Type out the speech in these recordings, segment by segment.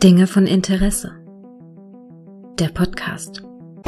Dinge von Interesse. Der Podcast.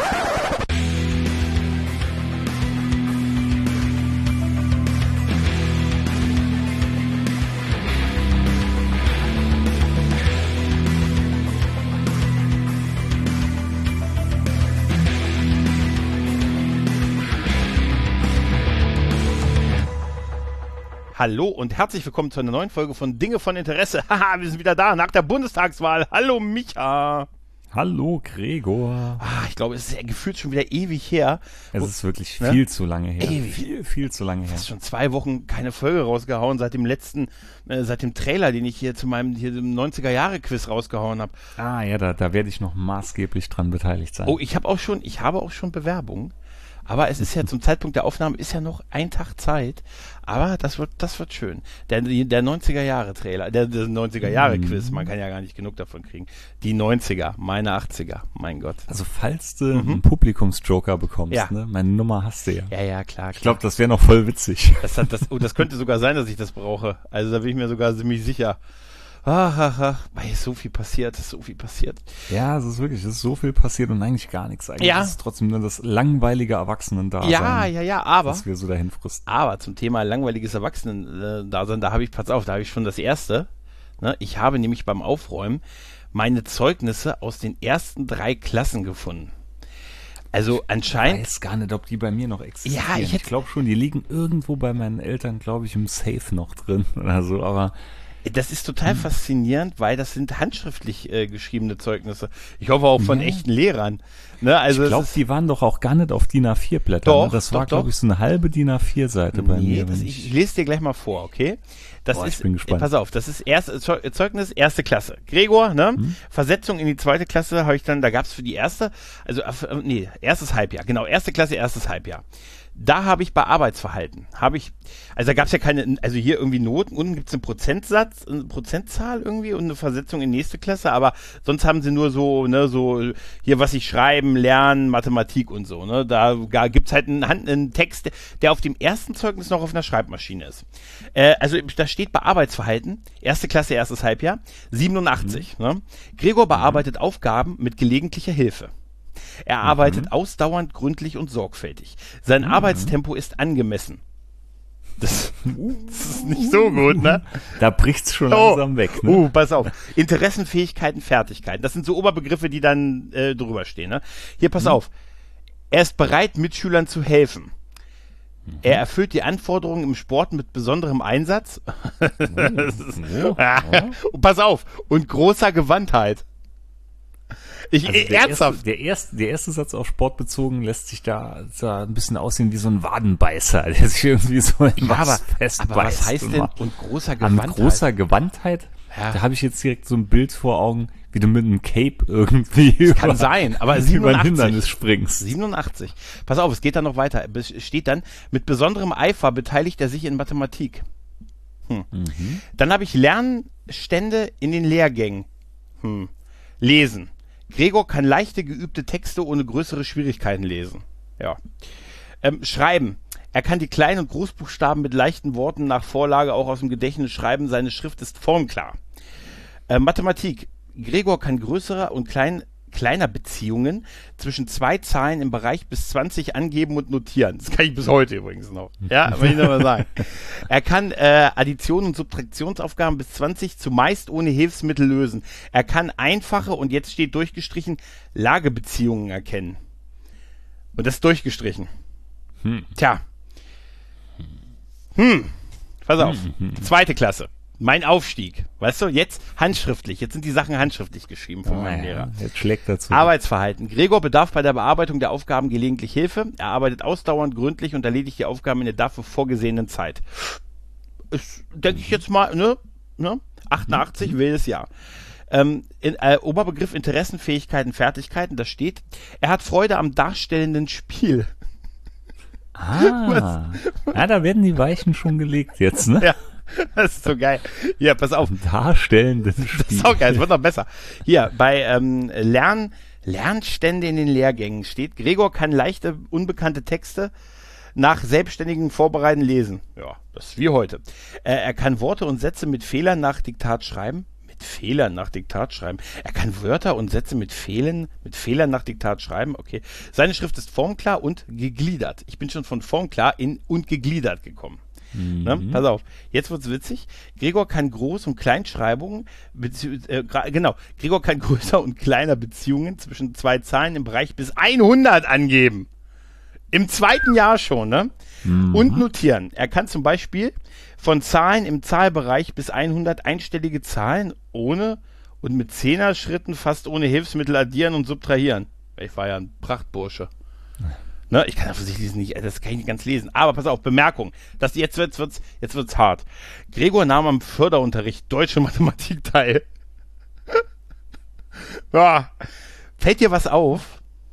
Hallo und herzlich willkommen zu einer neuen Folge von Dinge von Interesse. Haha, wir sind wieder da nach der Bundestagswahl. Hallo Micha. Hallo Gregor. Ich glaube, es ist gefühlt schon wieder ewig her. Es ist wirklich viel zu lange her. Ewig. Viel zu lange her. Es ist schon 2 Wochen keine Folge rausgehauen seit dem letzten, seit dem Trailer, den ich hier zu meinem 90er-Jahre-Quiz rausgehauen habe. Ah ja, da werde ich noch maßgeblich dran beteiligt sein. Oh, ich habe auch schon Bewerbungen. Aber es ist ja zum Zeitpunkt der Aufnahme ist ja noch ein Tag Zeit. Aber das wird schön. Der 90er-Jahre-Trailer, der 90er-Jahre-Quiz, man kann ja gar nicht genug davon kriegen. Die 90er, meine 80er, mein Gott. Also falls du einen Publikumsjoker bekommst, Ja. ne, meine Nummer hast du ja. Ja, klar. Ich glaube, das wäre noch voll witzig. Das könnte sogar sein, dass ich das brauche. Also da bin ich mir sogar ziemlich sicher. Weil ist so viel passiert. Ja, es ist so viel passiert und eigentlich gar nichts. Eigentlich ist es trotzdem nur das langweilige Erwachsenen-Dasein. Ja, aber. Dass wir so dahin fristen. Aber zum Thema langweiliges Erwachsenen-Dasein, da habe ich schon das Erste. Ne? Ich habe nämlich beim Aufräumen meine Zeugnisse aus den ersten 3 Klassen gefunden. Also anscheinend. Ich weiß gar nicht, ob die bei mir noch existieren. Ja, ich glaube schon, die liegen irgendwo bei meinen Eltern, glaube ich, im Safe noch drin oder so, aber. Das ist total faszinierend, weil das sind handschriftlich geschriebene Zeugnisse. Ich hoffe auch von echten Lehrern. Ne? Also ich glaube, die waren doch auch gar nicht auf DIN A4-Blättern. Doch, ne? Das war, glaube ich, so eine halbe DIN A4-Seite bei mir. Ich lese dir gleich mal vor, okay? Ich bin gespannt. Pass auf, das ist Zeugnis 1. Klasse. Gregor, ne? Versetzung in die 2. Klasse habe ich dann, da gab es für die erste, erstes Halbjahr, genau, 1. Klasse, erstes Halbjahr. Da habe ich bei Arbeitsverhalten, also da gab es ja keine, also hier irgendwie Noten, unten gibt es einen Prozentsatz, eine Prozentzahl irgendwie und eine Versetzung in nächste Klasse, aber sonst haben sie nur so, ne, so hier was ich schreiben, lernen, Mathematik und so, ne, da gibt es halt einen Text, der auf dem ersten Zeugnis noch auf einer Schreibmaschine ist. Also da steht bei Arbeitsverhalten, 1. Klasse, erstes Halbjahr, 87, ne? Gregor bearbeitet Aufgaben mit gelegentlicher Hilfe. Er arbeitet ausdauernd, gründlich und sorgfältig. Sein Arbeitstempo ist angemessen. Das ist nicht so gut, ne? Da bricht's schon langsam weg, ne? Pass auf. Interessen, Fähigkeiten, Fertigkeiten. Das sind so Oberbegriffe, die dann drüber stehen, ne? Hier, pass auf. Er ist bereit, Mitschülern zu helfen. Er erfüllt die Anforderungen im Sport mit besonderem Einsatz. Pass auf. Und großer Gewandtheit. Ernsthaft. Der erste Satz auf Sport bezogen lässt sich da ein bisschen aussehen wie so ein Wadenbeißer, der sich irgendwie so in was festbeißt. Aber was heißt denn und großer Gewandtheit? An großer Gewandtheit? Ja. Da habe ich jetzt direkt so ein Bild vor Augen, wie du mit einem Cape irgendwie kann sein, aber über ein Hindernis springst. 87. Pass auf, es geht dann noch weiter. Es steht dann, mit besonderem Eifer beteiligt er sich in Mathematik. Dann habe ich Lernstände in den Lehrgängen. Lesen. Gregor kann leichte, geübte Texte ohne größere Schwierigkeiten lesen. Ja. Schreiben. Er kann die Klein- und Großbuchstaben mit leichten Worten nach Vorlage auch aus dem Gedächtnis schreiben. Seine Schrift ist formklar. Mathematik. Gregor kann größere und kleiner Beziehungen zwischen 2 Zahlen im Bereich bis 20 angeben und notieren. Das kann ich bis heute übrigens noch. Ja, will ich noch mal sagen. Er kann Addition- und Subtraktionsaufgaben bis 20 zumeist ohne Hilfsmittel lösen. Er kann einfache, und jetzt steht durchgestrichen, Lagebeziehungen erkennen. Und das ist durchgestrichen. Tja. Pass auf. 2. Klasse. Mein Aufstieg, weißt du, jetzt handschriftlich, jetzt sind die Sachen handschriftlich geschrieben von meinem Lehrer. Jetzt schlägt dazu. Arbeitsverhalten. Gregor bedarf bei der Bearbeitung der Aufgaben gelegentlich Hilfe. Er arbeitet ausdauernd, gründlich und erledigt die Aufgaben in der dafür vorgesehenen Zeit. Denke ich jetzt mal, ne? 88, wildes Jahr. Oberbegriff Interessen, Fähigkeiten, Fertigkeiten, da steht, er hat Freude am darstellenden Spiel. Ja, da werden die Weichen schon gelegt jetzt, ne? Ja. Das ist so geil. Hier, pass auf. Darstellendes Spiel. Das ist auch geil, es wird noch besser. Hier, bei Lernstände in den Lehrgängen steht, Gregor kann leichte, unbekannte Texte nach selbstständigem Vorbereiten lesen. Ja, das ist wie heute. Er kann Worte und Sätze mit Fehlern nach Diktat schreiben. Mit Mit Fehlern nach Diktat schreiben. Er kann Wörter und Sätze mit Fehlern nach Diktat schreiben. Okay. Seine Schrift ist formklar und gegliedert. Ich bin schon von formklar in und gegliedert gekommen. Ne? Pass auf, jetzt wird's witzig. Gregor kann Groß- und Kleinschreibungen, Gregor kann größer und kleiner Beziehungen zwischen zwei Zahlen im Bereich bis 100 angeben. Im 2. Jahr schon, ne? Und notieren. Er kann zum Beispiel von Zahlen im Zahlbereich bis 100 einstellige Zahlen ohne und mit 10er-Schritten fast ohne Hilfsmittel addieren und subtrahieren. Ich war ja ein Prachtbursche. Ne, ich kann offensichtlich nicht, das kann ich nicht ganz lesen. Aber pass auf, Bemerkung. Jetzt wird's hart. Gregor nahm am Förderunterricht Deutsche Mathematik teil. Ja. Fällt dir was auf?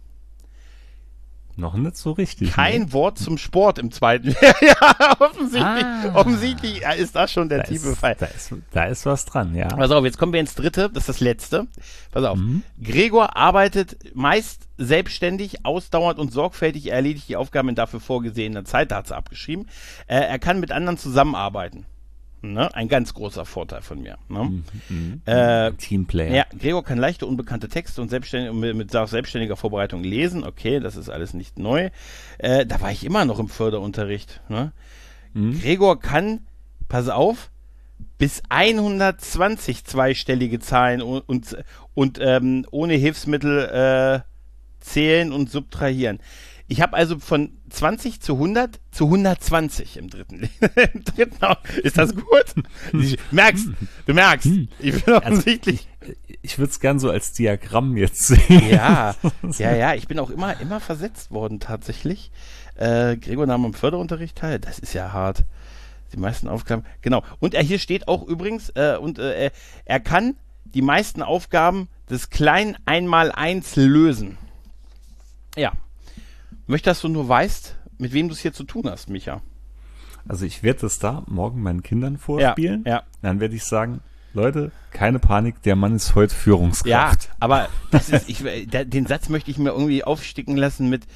Noch nicht so richtig. Kein Wort zum Sport im 2. Ja, offensichtlich ist das schon der tiefe Fall. Da ist was dran, ja. Pass auf, jetzt kommen wir ins 3., das ist das letzte. Pass auf. Gregor arbeitet meist selbstständig, ausdauernd und sorgfältig. Er erledigt die Aufgaben in dafür vorgesehener Zeit, da hat er abgeschrieben. Er kann mit anderen zusammenarbeiten. Ne? Ein ganz großer Vorteil von mir. Ne? Teamplayer. Ja, Gregor kann leichte, unbekannte Texte und mit selbstständiger Vorbereitung lesen. Okay, das ist alles nicht neu. Da war ich immer noch im Förderunterricht. Ne? Gregor kann, pass auf, bis 120 zweistellige Zahlen und ohne Hilfsmittel zählen und subtrahieren. Ich habe also von 20 zu 100 zu 120 im dritten. Ist das gut? Du merkst, ich bin offensichtlich. Ich würde es gern so als Diagramm jetzt sehen. Ja, ich bin auch immer versetzt worden tatsächlich. Gregor nahm am Förderunterricht teil, das ist ja hart. Die meisten Aufgaben, genau. Und hier steht auch übrigens, er kann die meisten Aufgaben des kleinen 1x1 lösen. Ja. Möchte, dass du nur weißt, mit wem du es hier zu tun hast, Micha. Also ich werde das da morgen meinen Kindern vorspielen. Ja. Dann werde ich sagen, Leute, keine Panik, der Mann ist heute Führungskraft. Ja, aber das ist, den Satz möchte ich mir irgendwie aufsticken lassen mit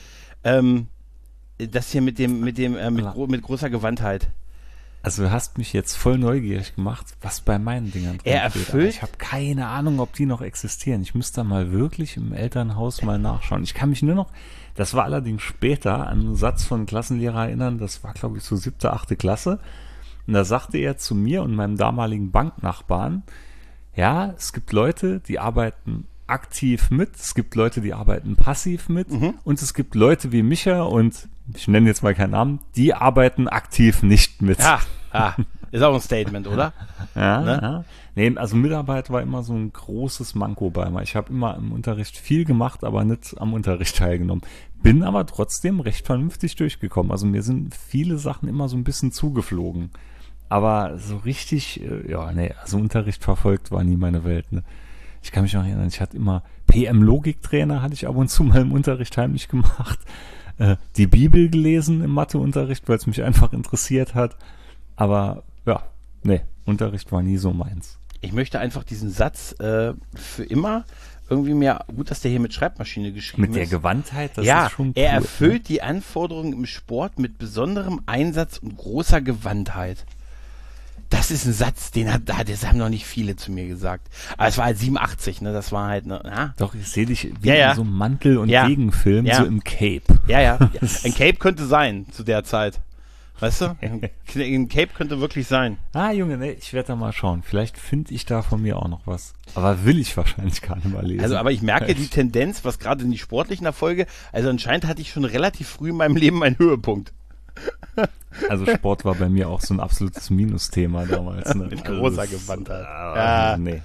das hier mit großer Gewandtheit. Also du hast mich jetzt voll neugierig gemacht, was bei meinen Dingern drin er erfüllt. Ich habe keine Ahnung, ob die noch existieren. Ich müsste da mal wirklich im Elternhaus mal nachschauen. Ich kann mich nur noch, das war allerdings später, an einen Satz von Klassenlehrer erinnern, das war glaube ich so 7., 8. Klasse. Und da sagte er zu mir und meinem damaligen Banknachbarn, ja, es gibt Leute, die arbeiten aktiv mit, es gibt Leute, die arbeiten passiv mit und es gibt Leute wie Micha und ich nenne jetzt mal keinen Namen, die arbeiten aktiv nicht mit. Ja, ist auch ein Statement, oder? Ja, ne? Ja. Nee, also Mitarbeit war immer so ein großes Manko bei mir. Ich habe immer im Unterricht viel gemacht, aber nicht am Unterricht teilgenommen. Bin aber trotzdem recht vernünftig durchgekommen. Also mir sind viele Sachen immer so ein bisschen zugeflogen. Aber so richtig, also Unterricht verfolgt war nie meine Welt, ne? Ich kann mich noch erinnern, ich hatte immer PM-Logiktrainer, hatte ich ab und zu mal im Unterricht heimlich gemacht. Die Bibel gelesen im Matheunterricht, weil es mich einfach interessiert hat. Aber Unterricht war nie so meins. Ich möchte einfach diesen Satz für immer irgendwie mehr, gut, dass der hier mit Schreibmaschine geschrieben ist. Mit der Gewandtheit, das ja, ist schon cool. Er erfüllt die Anforderungen im Sport mit besonderem Einsatz und großer Gewandtheit. Das ist ein Satz, das haben noch nicht viele zu mir gesagt. Aber es war halt 87, ne? Das war halt, ne? Ja. Doch, ich sehe dich wie in so einem Mantel- und Gegenfilm, so im Cape. Ja. Ein Cape könnte sein zu der Zeit. Weißt du? Ein Cape könnte wirklich sein. Junge, ich werde da mal schauen. Vielleicht finde ich da von mir auch noch was. Aber will ich wahrscheinlich gar nicht mal lesen. Also, aber ich merke die Tendenz, was gerade in die sportlichen Erfolge, also anscheinend hatte ich schon relativ früh in meinem Leben einen Höhepunkt. Also Sport war bei mir auch so ein absolutes Minusthema damals. Ne? Mit großer Gewandtheit. Nee.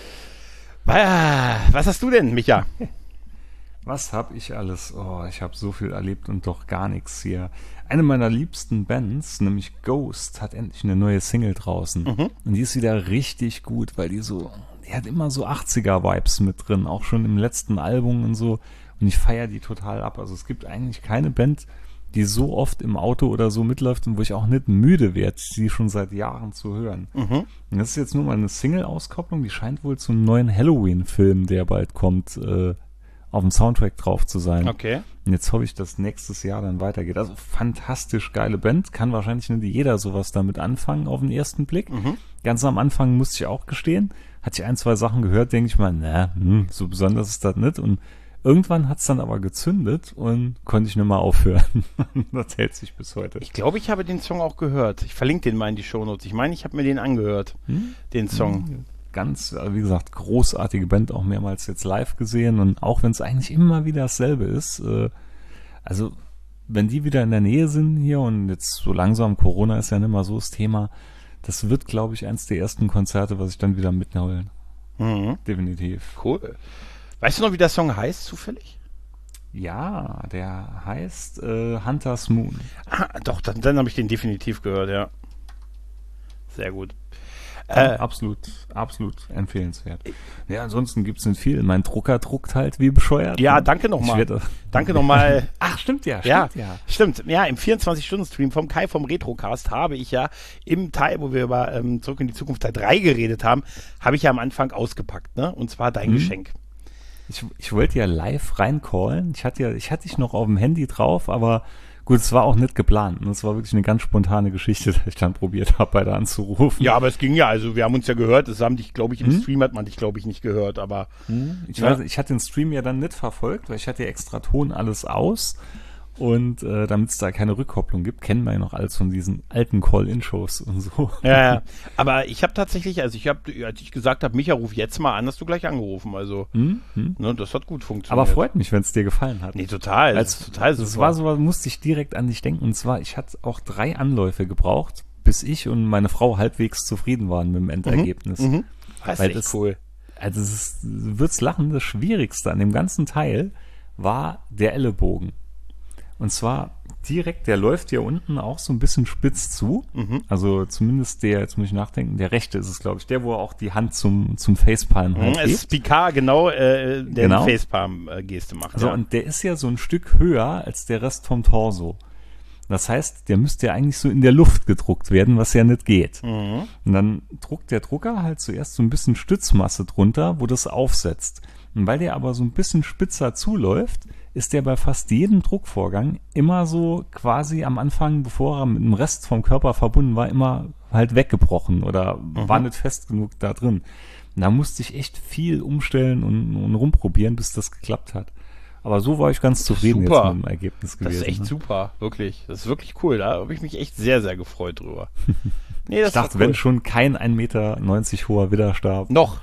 Was hast du denn, Micha? Was habe ich alles? Oh, ich habe so viel erlebt und doch gar nichts hier. Eine meiner liebsten Bands, nämlich Ghost, hat endlich eine neue Single draußen. Und die ist wieder richtig gut, weil die hat immer so 80er-Vibes mit drin, auch schon im letzten Album und so. Und ich feiere die total ab. Also es gibt eigentlich keine Band, die so oft im Auto oder so mitläuft und wo ich auch nicht müde werde, sie schon seit Jahren zu hören. Und das ist jetzt nur mal eine Single-Auskopplung, die scheint wohl zum neuen Halloween-Film, der bald kommt, auf dem Soundtrack drauf zu sein. Okay. Und jetzt hoffe ich, dass nächstes Jahr dann weitergeht. Also fantastisch geile Band. Kann wahrscheinlich nicht jeder sowas damit anfangen auf den ersten Blick. Ganz am Anfang musste ich auch gestehen, hatte ich 1, 2 Sachen gehört, denke ich mal, so besonders ist das nicht. Und irgendwann hat es dann aber gezündet und konnte ich nicht mehr aufhören. Das hält sich bis heute. Ich glaube, ich habe den Song auch gehört. Ich verlinke den mal in die Shownotes. Ich meine, ich habe mir den angehört, den Song. Ganz, wie gesagt, großartige Band, auch mehrmals jetzt live gesehen. Und auch wenn es eigentlich immer wieder dasselbe ist, also wenn die wieder in der Nähe sind hier und jetzt so langsam, Corona ist ja nicht mehr so das Thema, das wird, glaube ich, eins der ersten Konzerte, was ich dann wieder mitholen. Definitiv. Cool. Weißt du noch, wie der Song heißt, zufällig? Ja, der heißt Hunter's Moon. Doch, dann habe ich den definitiv gehört, ja. Sehr gut. Absolut empfehlenswert. Ja, ansonsten gibt es nicht viel. Mein Drucker druckt halt wie bescheuert. Ja, danke nochmal. Danke nochmal. Ach, stimmt ja. Stimmt. Ja, im 24-Stunden-Stream vom Kai vom Retrocast habe ich ja im Teil, wo wir über Zurück in die Zukunft Teil 3 geredet haben, habe ich ja am Anfang ausgepackt, ne? Und zwar dein Geschenk. Ich wollte ja live reincallen. Ich hatte dich noch auf dem Handy drauf, aber gut, es war auch nicht geplant. Es war wirklich eine ganz spontane Geschichte, dass ich dann probiert habe, beide anzurufen. Ja, aber es ging ja. Also wir haben uns ja gehört. Das haben dich, glaube ich, im Stream hat man dich, glaube ich, nicht gehört. Aber ich hatte den Stream ja dann nicht verfolgt, weil ich hatte ja extra Ton alles aus. Und damit es da keine Rückkopplung gibt, kennen wir ja noch alles von diesen alten Call-In-Shows und so. Ja, aber ich habe tatsächlich, als ich gesagt habe, Micha, ruf jetzt mal an, hast du gleich angerufen. Also, ne, das hat gut funktioniert. Aber freut mich, wenn es dir gefallen hat. Nee, total. Das war so, musste ich direkt an dich denken. Und zwar, ich hatte auch 3 Anläufe gebraucht, bis ich und meine Frau halbwegs zufrieden waren mit dem Endergebnis. Das ist echt cool. Also, du wirst lachen, das Schwierigste an dem ganzen Teil war der Ellenbogen. Und zwar direkt, der läuft hier unten auch so ein bisschen spitz zu. Also zumindest jetzt muss ich nachdenken, der rechte ist es, glaube ich, der, wo auch die Hand zum Facepalm halt es ist Picard, der die Facepalm-Geste macht. Also, und der ist ja so ein Stück höher als der Rest vom Torso. Das heißt, der müsste ja eigentlich so in der Luft gedruckt werden, was ja nicht geht. Und dann druckt der Drucker halt zuerst so ein bisschen Stützmasse drunter, wo das aufsetzt. Und weil der aber so ein bisschen spitzer zuläuft, ist der bei fast jedem Druckvorgang immer so quasi am Anfang, bevor er mit dem Rest vom Körper verbunden war, immer halt weggebrochen oder war nicht fest genug da drin. Und da musste ich echt viel umstellen und rumprobieren, bis das geklappt hat. Aber so war ich ganz zufrieden jetzt mit dem Ergebnis gewesen. Das ist echt super, wirklich. Das ist wirklich cool. Da habe ich mich echt sehr, sehr gefreut drüber. Nee, das ich dachte, cool. Wenn schon kein 1,90 Meter hoher Widderstab. Noch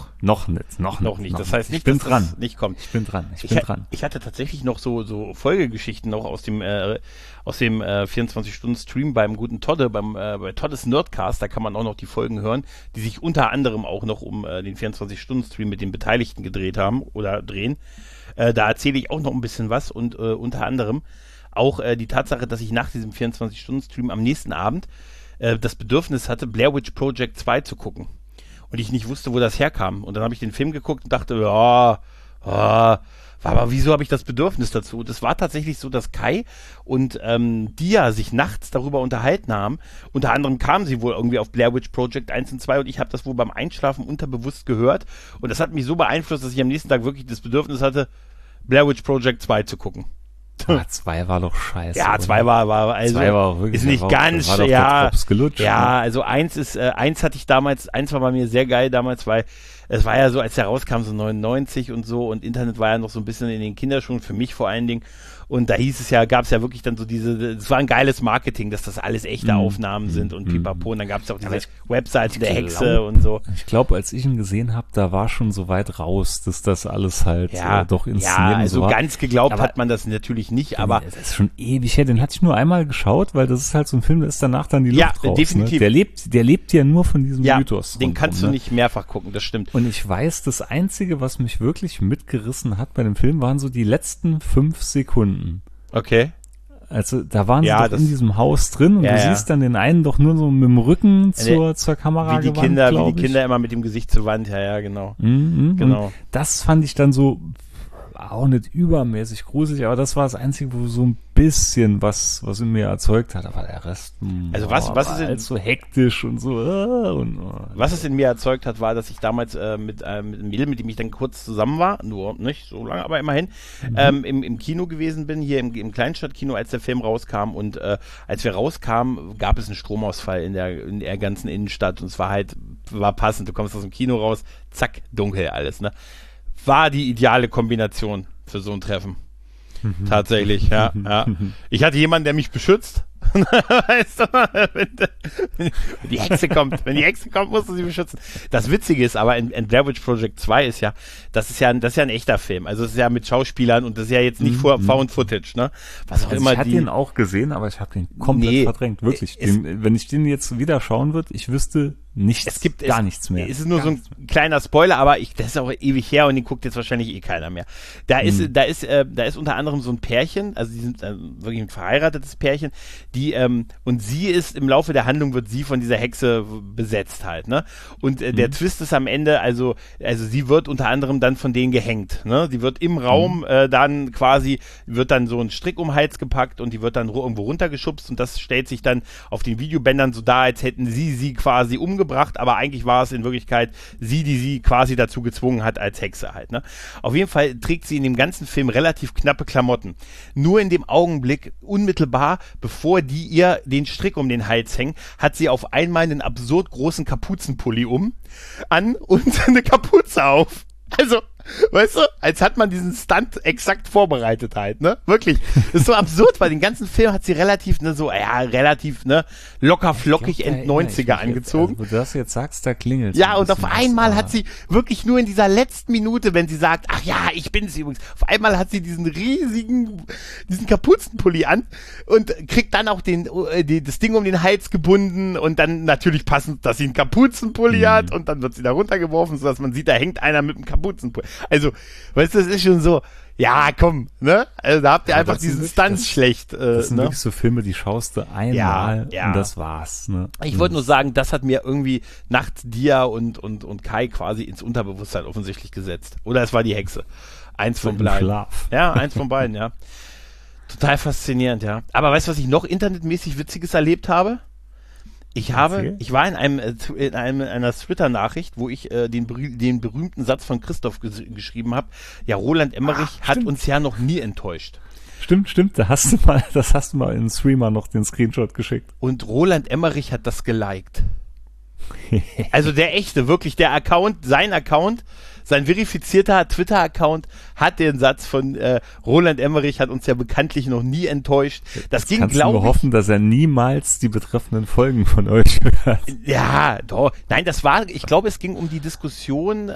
nicht. Das heißt nicht, dass das nicht kommt. Ich bin dran. Ich hatte tatsächlich noch so Folgegeschichten noch aus dem 24-Stunden-Stream beim guten Todde, bei Toddes Nerdcast. Da kann man auch noch die Folgen hören, die sich unter anderem auch noch um den 24-Stunden-Stream mit den Beteiligten gedreht haben oder drehen. Da erzähle ich auch noch ein bisschen was und unter anderem auch die Tatsache, dass ich nach diesem 24-Stunden-Stream am nächsten Abend das Bedürfnis hatte, Blair Witch Project 2 zu gucken. Und ich nicht wusste, wo das herkam. Und dann habe ich den Film geguckt und dachte, aber wieso habe ich das Bedürfnis dazu? Das war tatsächlich so, dass Kai und Dia sich nachts darüber unterhalten haben. Unter anderem kamen sie wohl irgendwie auf Blair Witch Project 1 und 2 und ich habe das wohl beim Einschlafen unterbewusst gehört. Und das hat mich so beeinflusst, dass ich am nächsten Tag wirklich das Bedürfnis hatte, Blair Witch Project 2 zu gucken. 2 war doch scheiße. Ja, 2 war also 2 war auch wirklich, ist nicht ganz, gelutscht, ja, also 1 hatte ich damals, 1 war bei mir sehr geil damals, weil es war ja so, als der rauskam, so 99 und so, und Internet war ja noch so ein bisschen in den Kinderschuhen, für mich vor allen Dingen. Und da gab es ja wirklich dann so es war ein geiles Marketing, dass das alles echte Aufnahmen sind und pipapo. Und dann gab es auch diese Webseite der Hexe und so. Ich glaube, als ich ihn gesehen habe, da war schon so weit raus, dass das alles halt doch inszeniert also so war. Ganz geglaubt hat man das natürlich nicht, aber... Das ist schon ewig her, den hatte ich nur einmal geschaut, weil das ist halt so ein Film, da ist danach dann die Luft raus. Definitiv. Ne? Der lebt ja nur von diesem Mythos. Den kannst du nicht mehrfach gucken, das stimmt. Und ich weiß, das Einzige, was mich wirklich mitgerissen hat bei dem Film, waren so die letzten 5 Sekunden. Okay. Also da waren sie doch in diesem Haus drin und du siehst dann den einen doch nur so mit dem Rücken zur Kamera wie die Kinder immer mit dem Gesicht zur Wand, genau. Genau. Und das fand ich dann so auch nicht übermäßig gruselig, aber das war das Einzige, wo so ein bisschen was in mir erzeugt hat, aber der Rest also was ist halt so hektisch und so. Was es in mir erzeugt hat, war, dass ich damals mit einem Mädel, mit dem ich dann kurz zusammen war, nur nicht so lange, aber immerhin, im Kino gewesen bin, hier im Kleinstadtkino, als der Film rauskam, und als wir rauskamen, gab es einen Stromausfall in der ganzen Innenstadt, und es war passend, du kommst aus dem Kino raus, zack, dunkel alles, ne? War die ideale Kombination für so ein Treffen. Tatsächlich, ja. Ich hatte jemanden, der mich beschützt. Weißt du, wenn die Hexe kommt, musst du sie beschützen. Das Witzige ist aber, in Blair Witch Project 2 ist ja, das ist ja ein echter Film. Also es ist ja mit Schauspielern, und das ist ja jetzt nicht Found Footage, ne? Was auch immer. Ich hatte den auch gesehen, aber ich habe den komplett verdrängt, wirklich. Wenn ich den jetzt wieder schauen würde, ich wüsste gar nichts mehr. Es ist nur so ein kleiner Spoiler, aber das ist auch ewig her, und den guckt jetzt wahrscheinlich eh keiner mehr. Da ist unter anderem so ein Pärchen, also die sind wirklich ein verheiratetes Pärchen, und sie ist, im Laufe der Handlung wird sie von dieser Hexe besetzt halt, ne? Und der Twist ist am Ende, also sie wird unter anderem dann von denen gehängt, ne? Sie wird im Raum dann quasi, wird dann so ein Strick um den Hals gepackt, und die wird dann irgendwo runtergeschubst, und das stellt sich dann auf den Videobändern so dar, als hätten sie quasi umgebracht, aber eigentlich war es in Wirklichkeit sie, die sie quasi dazu gezwungen hat als Hexe halt, ne? Auf jeden Fall trägt sie in dem ganzen Film relativ knappe Klamotten. Nur in dem Augenblick, unmittelbar, bevor die ihr den Strick um den Hals hängen, hat sie auf einmal einen absurd großen Kapuzenpulli an und eine Kapuze auf. Also, weißt du, als hat man diesen Stunt exakt vorbereitet halt, ne? Wirklich. Das ist so absurd, weil den ganzen Film hat sie relativ locker flockig End-90er angezogen. Wo du das jetzt sagst, da klingelt es. Ja, und auf einmal hat sie wirklich nur in dieser letzten Minute, wenn sie sagt, ach ja, ich bin's übrigens, auf einmal hat sie diesen Kapuzenpulli an und kriegt dann auch das Ding um den Hals gebunden, und dann natürlich passend, dass sie einen Kapuzenpulli hat, und dann wird sie da runtergeworfen, sodass man sieht, da hängt einer mit einem Kapuzenpulli. Also, weißt du, das ist schon so, ja, komm, ne? Also da habt ihr einfach diesen Stunts schlecht. Das sind wirklich so Filme, die schaust du einmal und das war's, ne? Ich wollte nur sagen, das hat mir irgendwie nachts Dia und Kai quasi ins Unterbewusstsein offensichtlich gesetzt. Oder es war die Hexe. Eins von beiden. Ja, eins von beiden, ja. Total faszinierend, ja. Aber weißt du, was ich noch internetmäßig Witziges erlebt habe? Ich war in einer Twitter-Nachricht, wo ich den berühmten Satz von Christoph geschrieben habe. Ja, Roland Emmerich hat uns ja noch nie enttäuscht. Stimmt, das hast du mal in den Streamer noch den Screenshot geschickt. Und Roland Emmerich hat das geliked. Also der echte, wirklich der Account, sein verifizierter Twitter-Account hat den Satz von Roland Emmerich hat uns ja bekanntlich noch nie enttäuscht. Das ging, glaube ich. Kannst du hoffen, dass er niemals die betreffenden Folgen von euch hört. Ja, doch. Nein, ich glaube, es ging um die Diskussion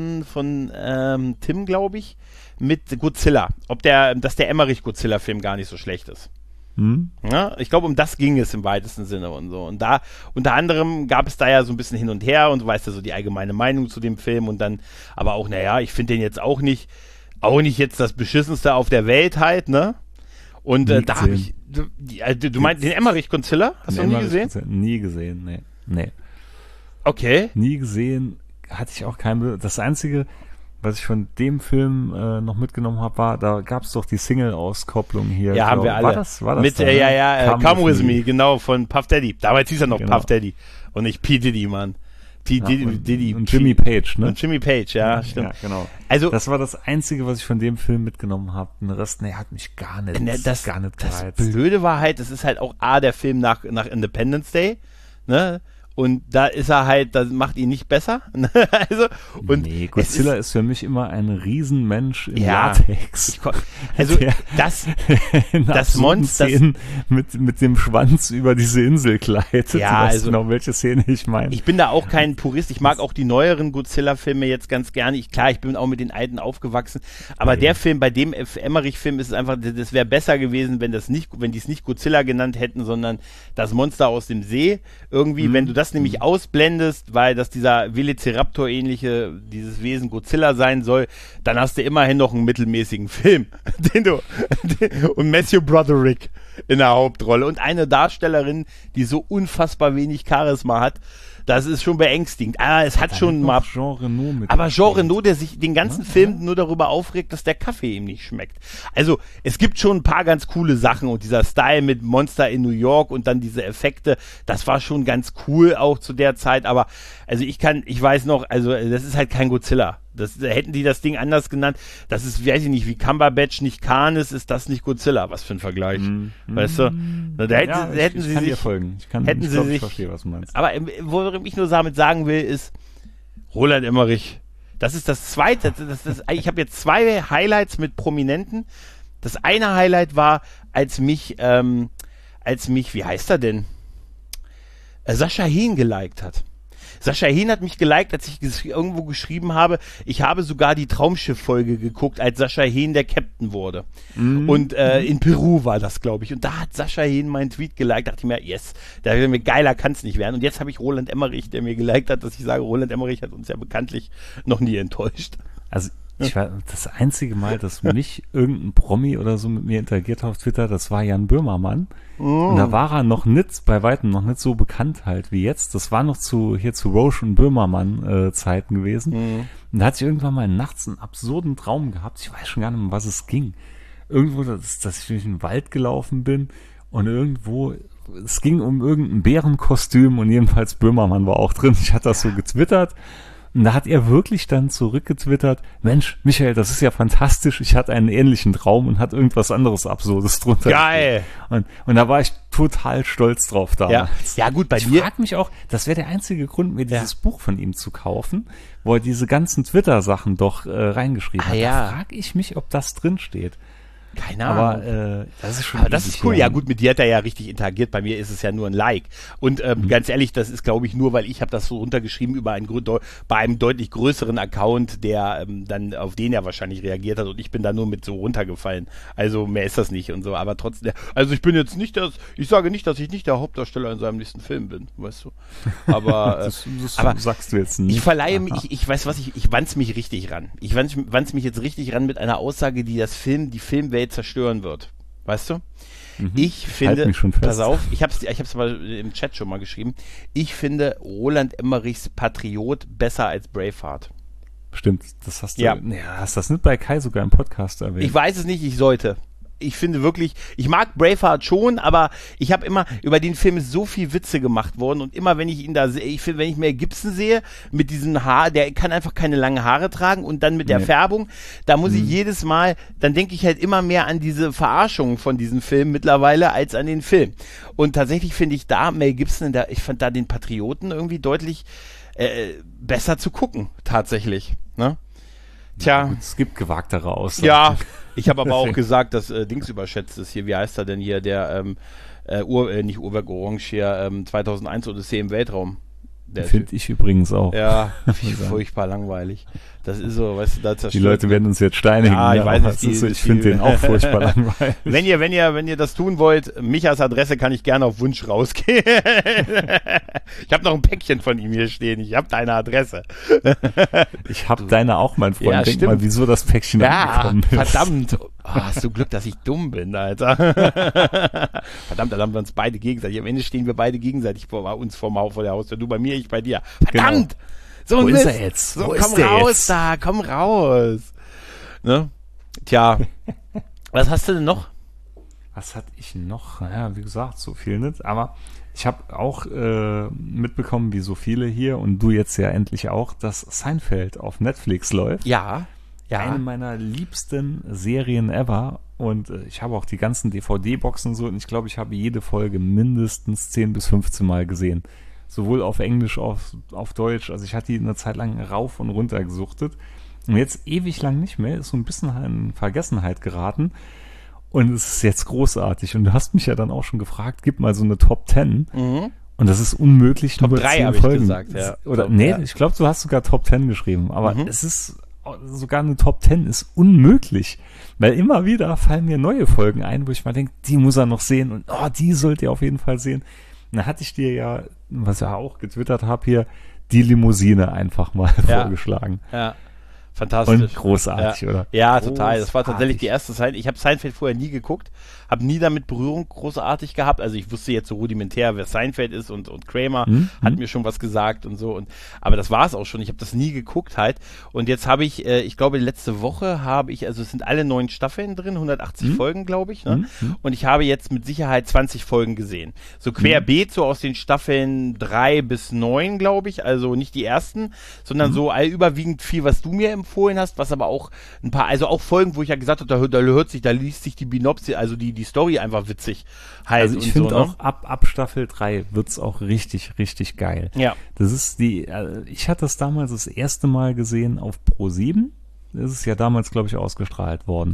von Tim, glaube ich, mit Godzilla. Dass der Emmerich-Godzilla-Film gar nicht so schlecht ist. Ja, ich glaube, um das ging es im weitesten Sinne und so. Und da, unter anderem, gab es da ja so ein bisschen hin und her, und du weißt ja so die allgemeine Meinung zu dem Film, und dann, aber auch, naja, ich finde den jetzt auch nicht jetzt das Beschissenste auf der Welt halt, ne? Und da habe ich, du meinst den Emmerich-Godzilla? Hast du nie gesehen? Nie gesehen, nee. Okay. Nie gesehen, hatte ich auch das Einzige, was ich von dem Film noch mitgenommen habe, war, da gab es doch die Single-Auskopplung hier. Ja, haben wir alle. War das mit, da, Come With Me, genau, von Puff Daddy. Damals hieß er noch Puff Daddy und nicht P. Diddy, Mann. Diddy. Und Jimmy Page, ne? Und Jimmy Page, ja, stimmt. Ja, genau. Also, das war das Einzige, was ich von dem Film mitgenommen habe. Den Rest, hat mich gar nicht gereizt. Das Blöde war halt, es ist halt auch der Film nach Independence Day, ne? Und da ist er halt, das macht ihn nicht besser. Godzilla ist für mich immer ein Riesenmensch in Latex. Das Monster mit dem Schwanz über diese Insel gleitet. Ja, du weißt genau, welche Szene ich meine. Ich bin da auch kein Purist. Ich mag auch die neueren Godzilla-Filme jetzt ganz gerne. Ich bin auch mit den alten aufgewachsen. Aber der Film, bei dem Emmerich-Film ist es einfach, das wäre besser gewesen, wenn die es nicht Godzilla genannt hätten, sondern das Monster aus dem See. Irgendwie, wenn du das nämlich ausblendest, weil das dieser Velociraptor-ähnliche, dieses Wesen Godzilla sein soll, dann hast du immerhin noch einen mittelmäßigen Film. Und Matthew Broderick in der Hauptrolle und eine Darstellerin, die so unfassbar wenig Charisma hat, Das ist schon beängstigend. Aber es hat schon mal. Jean Reno mit. Aber Jean Reno, der sich den ganzen Film nur darüber aufregt, dass der Kaffee ihm nicht schmeckt. Also, es gibt schon ein paar ganz coole Sachen und dieser Style mit Monster in New York und dann diese Effekte, das war schon ganz cool auch zu der Zeit, aber also ich weiß noch, also das ist halt kein Godzilla. Hätten die das Ding anders genannt, das ist, weiß ich nicht, wie Cumberbatch nicht Khan ist das nicht Godzilla? Was für ein Vergleich. Weißt du? Hätten sie sich folgen. Ich verstehe, was du meinst. Aber worum ich nur damit sagen will, ist Roland Emmerich. Das ist das zweite, ich habe jetzt 2 Highlights mit Prominenten. Das eine Highlight war, als mich, wie heißt er denn? Sascha Hehn geliked hat. Sascha Hehn hat mich geliked, als ich irgendwo geschrieben habe, ich habe sogar die Traumschiff-Folge geguckt, als Sascha Hehn der Captain wurde. Und in Peru war das, glaube ich. Und da hat Sascha Hehn meinen Tweet geliked, dachte ich mir, yes, geiler kann es nicht werden. Und jetzt habe ich Roland Emmerich, der mir geliked hat, dass ich sage, Roland Emmerich hat uns ja bekanntlich noch nie enttäuscht. Also ich war das einzige Mal, dass mich irgendein Promi oder so mit mir interagiert hat auf Twitter, das war Jan Böhmermann. Und da war er bei weitem noch nicht so bekannt halt wie jetzt. Das war noch zu Roche und Böhmermann Zeiten gewesen. Und da hatte ich irgendwann mal nachts einen absurden Traum gehabt. Ich weiß schon gar nicht, um was es ging. Irgendwo, dass ich durch den Wald gelaufen bin und irgendwo, es ging um irgendein Bärenkostüm und jedenfalls Böhmermann war auch drin. Ich hatte das so getwittert. Und da hat er wirklich dann zurückgetwittert, Mensch, Michael, das ist ja fantastisch, ich hatte einen ähnlichen Traum und hat irgendwas anderes Absurdes drunter. Geil! Und da war ich total stolz drauf damals. Ja gut, ich frage mich auch, das wäre der einzige Grund, mir dieses Buch von ihm zu kaufen, wo er diese ganzen Twitter-Sachen doch reingeschrieben hat. Da frage ich mich, ob das drin steht. Keine Ahnung. Aber das ist schon. Aber das ist cool. Ja gut, mit dir hat er ja richtig interagiert. Bei mir ist es ja nur ein Like. Und ganz ehrlich, das ist, glaube ich, nur, weil ich habe das so runtergeschrieben bei einem deutlich größeren Account, der dann auf den er wahrscheinlich reagiert hat. Und ich bin da nur mit so runtergefallen. Also mehr ist das nicht und so. Aber trotzdem, also ich bin jetzt nicht ich sage nicht, dass ich nicht der Hauptdarsteller in seinem nächsten Film bin, weißt du. Aber das sagst du jetzt nicht. Ich verleihe mich, ich weiß was, ich wand's mich richtig ran. Ich wand's mich jetzt richtig ran mit einer Aussage, die die Filmwelt zerstören wird. Weißt du? Ich finde, pass auf, ich hab's mal im Chat schon mal geschrieben, ich finde Roland Emmerichs Patriot besser als Braveheart. Stimmt, das hast du, hast das nicht bei Kai sogar im Podcast erwähnt? Ich weiß es nicht, ich sollte. Ich finde wirklich, ich mag Braveheart schon, aber ich habe immer, über den Film ist so viel Witze gemacht worden und immer, wenn ich ihn da sehe, ich finde, wenn ich Mel Gibson sehe, mit diesem Haar, der kann einfach keine langen Haare tragen und dann mit der Färbung, da muss ich jedes Mal, dann denke ich halt immer mehr an diese Verarschung von diesem Film mittlerweile als an den Film. Und tatsächlich finde ich da Mel Gibson, ich fand da den Patrioten irgendwie deutlich besser zu gucken, tatsächlich, ne? Tja. Gut, es gibt gewagtere Aussagen. Ja, ich habe aber auch gesagt, dass Dings überschätzt ist hier. Wie heißt er denn hier? Der nicht Uhrwerk Orange hier, 2001 Odyssee im Weltraum. Finde ich übrigens auch. Ja, furchtbar langweilig. Das ist so, weißt du, da zerstört. Die Leute werden uns jetzt steinigen. Ja, ich weiß nicht. Ich finde den auch furchtbar langweilig. Wenn ihr das tun wollt, Michas Adresse kann ich gerne auf Wunsch rausgehen. Ich habe noch ein Päckchen von ihm hier stehen. Ich habe deine Adresse. Ich habe deine auch, mein Freund. Ja, Denk stimmt. mal, wieso das Päckchen angekommen ist. Verdammt. Oh, hast du Glück, dass ich dumm bin, Alter. Verdammt, dann haben wir uns beide gegenseitig. Am Ende stehen wir beide gegenseitig vor der Haustür. Du bei mir, ich bei dir. Verdammt! Genau. So Wo ein ist Mist. er jetzt? So, komm raus. Ne? Tja. Was hast du denn noch? Was hatte ich noch? Naja, wie gesagt, so viel nicht. Aber ich habe auch mitbekommen, wie so viele hier und du jetzt ja endlich auch, dass Seinfeld auf Netflix läuft. Ja. Eine meiner liebsten Serien ever. Und ich habe auch die ganzen DVD-Boxen so und ich glaube, ich habe jede Folge mindestens 10 bis 15 Mal gesehen. Sowohl auf Englisch, auf Deutsch. Also ich hatte die eine Zeit lang rauf und runter gesuchtet. Und jetzt ewig lang nicht mehr. Ist so ein bisschen in Vergessenheit geraten. Und es ist jetzt großartig. Und du hast mich ja dann auch schon gefragt, gib mal so eine Top 10. Und das ist unmöglich. Top 3 habe ich gesagt, ja. Ich glaube, du hast sogar Top 10 geschrieben. Aber es ist, sogar eine Top 10 ist unmöglich. Weil immer wieder fallen mir neue Folgen ein, wo ich mal denke, die muss er noch sehen. Und die sollt ihr auf jeden Fall sehen. Und dann hatte ich dir ja, was ich ja auch getwittert habe hier, die Limousine einfach mal vorgeschlagen. Ja. Fantastisch. Und großartig, ja. oder? Ja, total. Das war Großartig. tatsächlich die erste Seinfeld. Ich habe Seinfeld vorher nie geguckt, habe nie damit Berührung großartig gehabt. Also ich wusste jetzt so rudimentär, wer Seinfeld ist und Kramer hat mir schon was gesagt und so. Aber das war es auch schon. Ich habe das nie geguckt halt. Und jetzt habe ich glaube letzte Woche also es sind alle 9 Staffeln drin, 180 Folgen, glaube ich. Ne? Und ich habe jetzt mit Sicherheit 20 Folgen gesehen. So querbeet, so aus den Staffeln 3 bis 9, glaube ich. Also nicht die ersten, sondern so überwiegend viel, was du mir empfohlen hast, was aber auch ein paar, also auch Folgen, wo ich ja gesagt habe, da liest sich die Binopsi, also die Story einfach witzig halt. Also ich finde auch ab Staffel 3 wird's auch richtig, richtig geil. Ja. Das ist ich hatte das damals das erste Mal gesehen auf Pro7. Das ist ja damals, glaube ich, ausgestrahlt worden.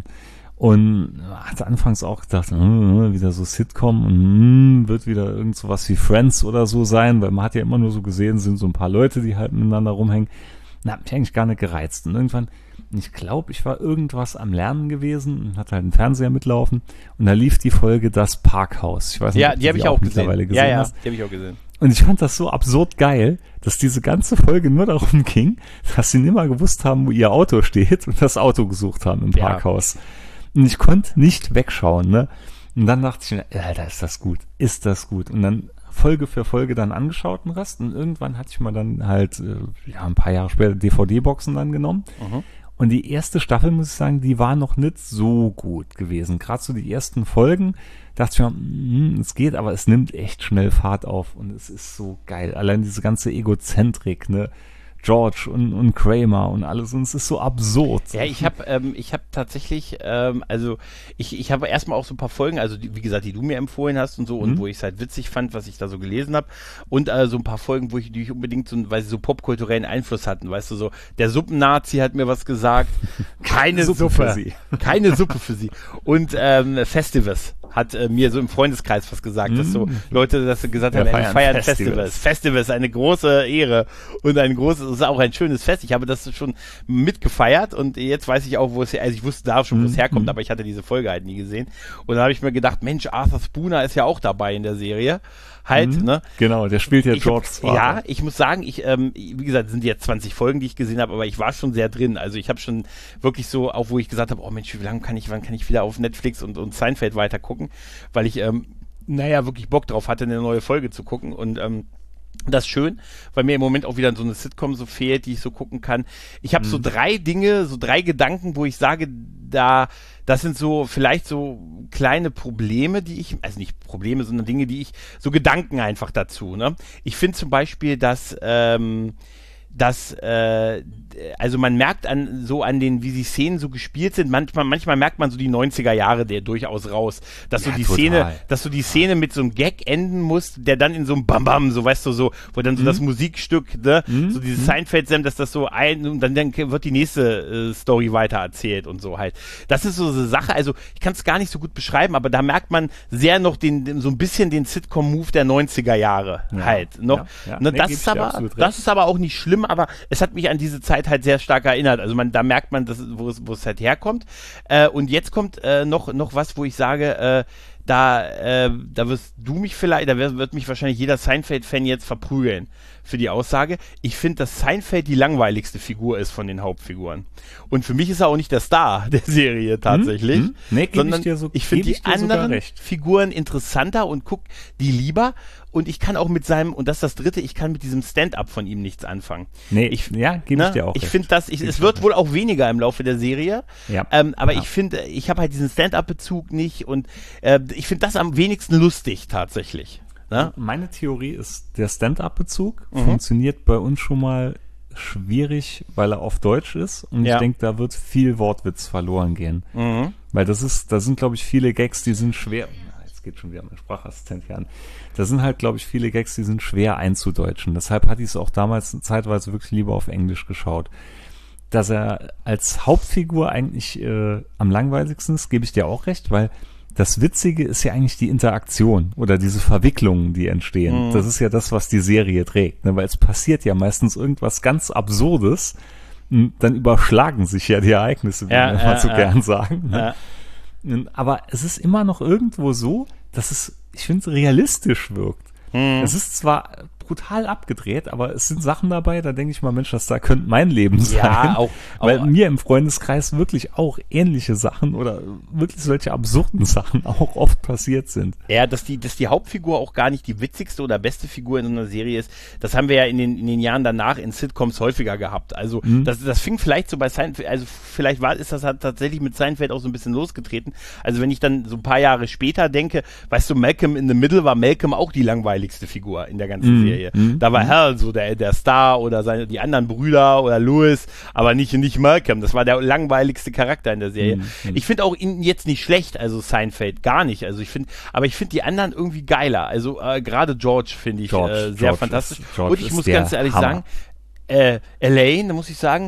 Und hatte anfangs auch gedacht, wieder so Sitcom und wird wieder irgend so was wie Friends oder so sein, weil man hat ja immer nur so gesehen, sind so ein paar Leute, die halt miteinander rumhängen. Und hat mich eigentlich gar nicht gereizt. Und irgendwann, ich glaube, ich war irgendwas am Lernen gewesen und hatte halt einen Fernseher mitlaufen und da lief die Folge Das Parkhaus. Ich weiß nicht, ob die habe ich auch mittlerweile gesehen. hast. Die habe ich auch gesehen. Und ich fand das so absurd geil, dass diese ganze Folge nur darum ging, dass sie nicht mal gewusst haben, wo ihr Auto steht und das Auto gesucht haben im Parkhaus. Und ich konnte nicht wegschauen, ne? Und dann dachte ich mir, Alter, ist das gut. Und dann Folge für Folge dann angeschaut den Rest und irgendwann hatte ich mal dann halt, ein paar Jahre später DVD-Boxen dann genommen. Und die erste Staffel, muss ich sagen, die war noch nicht so gut gewesen. Gerade so die ersten Folgen dachte ich mir, es geht, aber es nimmt echt schnell Fahrt auf und es ist so geil. Allein diese ganze Egozentrik, ne? George und Kramer und alles und es ist so absurd. Ja, ich habe tatsächlich, also ich habe erstmal auch so ein paar Folgen, also wie gesagt, die du mir empfohlen hast und so und wo ich es halt witzig fand, was ich da so gelesen habe und so ein paar Folgen, die ich unbedingt weil sie so popkulturellen Einfluss hatten, weißt du, so der Suppennazi hat mir was gesagt, keine Suppe für sie. Keine Suppe für sie und Festivus hat mir so im Freundeskreis was gesagt, dass so Leute das gesagt haben, wir feiern Festivus. Festivus, eine große Ehre und es ist auch ein schönes Fest. Ich habe das schon mitgefeiert und jetzt weiß ich auch, wo es also ich wusste da schon, wo es herkommt, aber ich hatte diese Folge halt nie gesehen. Und dann habe ich mir gedacht, Mensch, Arthur Spooner ist ja auch dabei in der Serie. Halt, ne? Genau, der spielt ja Georges Vater. Ja, ich muss sagen, wie gesagt, sind jetzt 20 Folgen, die ich gesehen habe, aber ich war schon sehr drin. Also ich habe schon wann kann ich wieder auf Netflix und Seinfeld weiter gucken, weil ich, wirklich Bock drauf hatte, eine neue Folge zu gucken und, das ist schön, weil mir im Moment auch wieder so eine Sitcom so fehlt, die ich so gucken kann. Ich habe so 3 Gedanken, wo ich sage, das sind so vielleicht so kleine Probleme, also nicht Probleme, sondern Dinge, so Gedanken einfach dazu. Ne? Ich finde zum Beispiel, dass also man merkt an den, wie die Szenen so gespielt sind, manchmal merkt man so die 90er Jahre durchaus raus, dass so die Szene mit so einem Gag enden muss, der dann in so einem Bam-Bam, so weißt du, so, wo dann so das Musikstück, ne, so dieses Seinfeld-Sam, dass das so und dann wird die nächste Story weiter erzählt und so halt. Das ist so eine Sache, also ich kann es gar nicht so gut beschreiben, aber da merkt man sehr noch so ein bisschen den Sitcom-Move der 90er Jahre halt. Noch. Ja. Ne, das ist aber auch nicht schlimm, aber es hat mich an diese Zeit halt sehr stark erinnert. Also da merkt man, wo es halt herkommt. Und jetzt kommt noch was, wo ich sage, da wird mich wahrscheinlich jeder Seinfeld-Fan jetzt verprügeln für die Aussage. Ich finde, dass Seinfeld die langweiligste Figur ist von den Hauptfiguren. Und für mich ist er auch nicht der Star der Serie tatsächlich. Nee, sondern ich finde die anderen Figuren interessanter und guck die lieber. Und ich kann auch und das ist das Dritte, ich kann mit diesem Stand-up von ihm nichts anfangen. Nee, gebe ich dir auch. Ich finde es wird wohl auch weniger im Laufe der Serie. Ja. Aber ich finde, ich habe halt diesen Stand-up-Bezug nicht und ich finde das am wenigsten lustig tatsächlich. Na? Meine Theorie ist, der Stand-up-Bezug funktioniert bei uns schon mal schwierig, weil er auf Deutsch ist und ich denke, da wird viel Wortwitz verloren gehen. Weil da sind, glaube ich, viele Gags, die sind schwer. Jetzt geht schon wieder mein Sprachassistent hier an. Da sind halt, glaube ich, viele Gags, die sind schwer einzudeutschen. Deshalb hatte ich es auch damals zeitweise wirklich lieber auf Englisch geschaut. Dass er als Hauptfigur eigentlich am langweiligsten ist, gebe ich dir auch recht, weil das Witzige ist ja eigentlich die Interaktion oder diese Verwicklungen, die entstehen. Das ist ja das, was die Serie trägt, ne? Weil es passiert ja meistens irgendwas ganz Absurdes und dann überschlagen sich ja die Ereignisse, wie wir immer so gern sagen. Ne? Aber es ist immer noch irgendwo so, dass es, ich finde, realistisch wirkt. Es ist zwar brutal abgedreht, aber es sind Sachen dabei, da denke ich mal, Mensch, das da könnte mein Leben sein. Ja, auch weil mir im Freundeskreis wirklich auch ähnliche Sachen oder wirklich solche absurden Sachen auch oft passiert sind. Ja, dass die Hauptfigur auch gar nicht die witzigste oder beste Figur in so einer Serie ist, das haben wir ja in den Jahren danach in Sitcoms häufiger gehabt. Also das fing vielleicht so bei Seinfeld, also vielleicht ist das halt tatsächlich mit Seinfeld auch so ein bisschen losgetreten. Also wenn ich dann so ein paar Jahre später denke, weißt du, Malcolm in the Middle war Malcolm auch die langweiligste Figur in der ganzen Serie. Da war Hal so der Star oder die anderen Brüder oder Louis, aber nicht Malcolm. Das war der langweiligste Charakter in der Serie. Ich finde auch ihn jetzt nicht schlecht, also Seinfeld, gar nicht. Also ich finde die anderen irgendwie geiler. Also gerade George finde ich sehr fantastisch. Und ich muss ganz ehrlich sagen, Elaine, da muss ich sagen,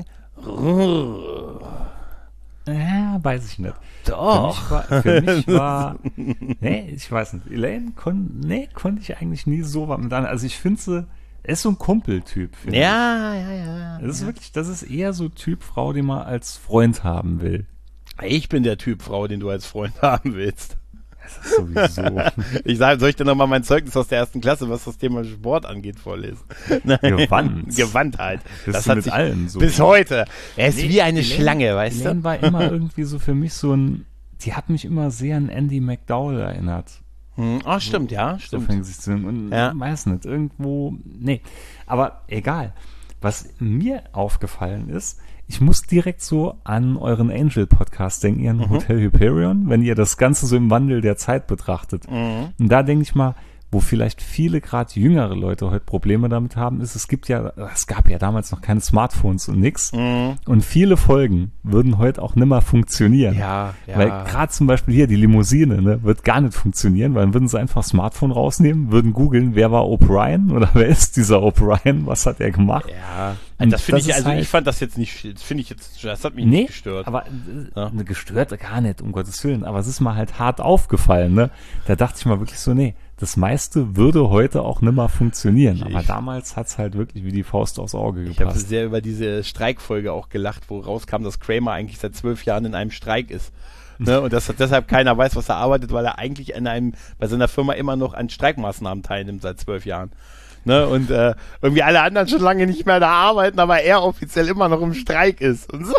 ja, weiß ich nicht. Doch. Für mich war nee, ich weiß nicht. Elaine konnte ich eigentlich nie so was mit an. Also ich finde sie, er ist so ein Kumpeltyp. Ja. Das ist eher so Typ Frau, die man als Freund haben will. Ich bin der Typ Frau, den du als Freund haben willst. Das ist sowieso. Soll ich dir nochmal mein Zeugnis aus der 1. Klasse, was das Thema Sport angeht, vorlesen? Gewandtheit. Das hat mit allen so. Bis heute. Er ist wie eine Schlange, weißt du? Elaine war immer irgendwie so für mich die hat mich immer sehr an Andy McDowell erinnert. Stimmt, ja, stimmt. So fängt sich zu und weiß nicht, irgendwo, nee. Aber egal. Was mir aufgefallen ist, ich muss direkt so an euren Angel-Podcast denken, ihren Hotel Hyperion, wenn ihr das Ganze so im Wandel der Zeit betrachtet. Und da denke ich mal, wo vielleicht viele gerade jüngere Leute heute Probleme damit haben, ist, es gab ja damals noch keine Smartphones und nix. Und viele Folgen würden heute auch nimmer funktionieren. Ja. Weil gerade zum Beispiel hier die Limousine, ne, wird gar nicht funktionieren, weil dann würden sie einfach Smartphone rausnehmen, würden googeln, wer war O'Brien oder wer ist dieser O'Brien, was hat er gemacht? Ja. Das finde ich, also ich fand das jetzt nicht, das hat mich nicht gestört. Aber gestört gar nicht, um Gottes Willen, aber es ist mir halt hart aufgefallen, ne? Da dachte ich mal wirklich so, das meiste würde heute auch nimmer funktionieren. Aber damals hat es halt wirklich wie die Faust aufs Auge gepasst. Ich habe sehr über diese Streikfolge auch gelacht, wo rauskam, dass Kramer eigentlich seit 12 Jahren in einem Streik ist. Ne? Und dass deshalb keiner weiß, was er arbeitet, weil er eigentlich bei seiner Firma immer noch an Streikmaßnahmen teilnimmt seit 12 Jahren. Ne? Und irgendwie alle anderen schon lange nicht mehr da arbeiten, aber er offiziell immer noch im Streik ist. Und so.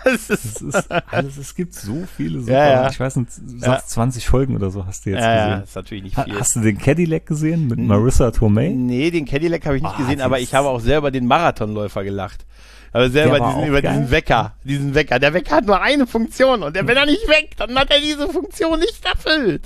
Es gibt so viele super, ich weiß nicht, 20 Folgen oder so hast du jetzt gesehen. Ja, ist natürlich nicht viel. Hast du den Cadillac gesehen mit Marissa Tomei? Nee, den Cadillac habe ich nicht gesehen, aber ich habe auch sehr über den Marathonläufer gelacht. Aber selber diesen Wecker. Der Wecker hat nur eine Funktion und wenn er nicht weckt, dann hat er diese Funktion nicht erfüllt.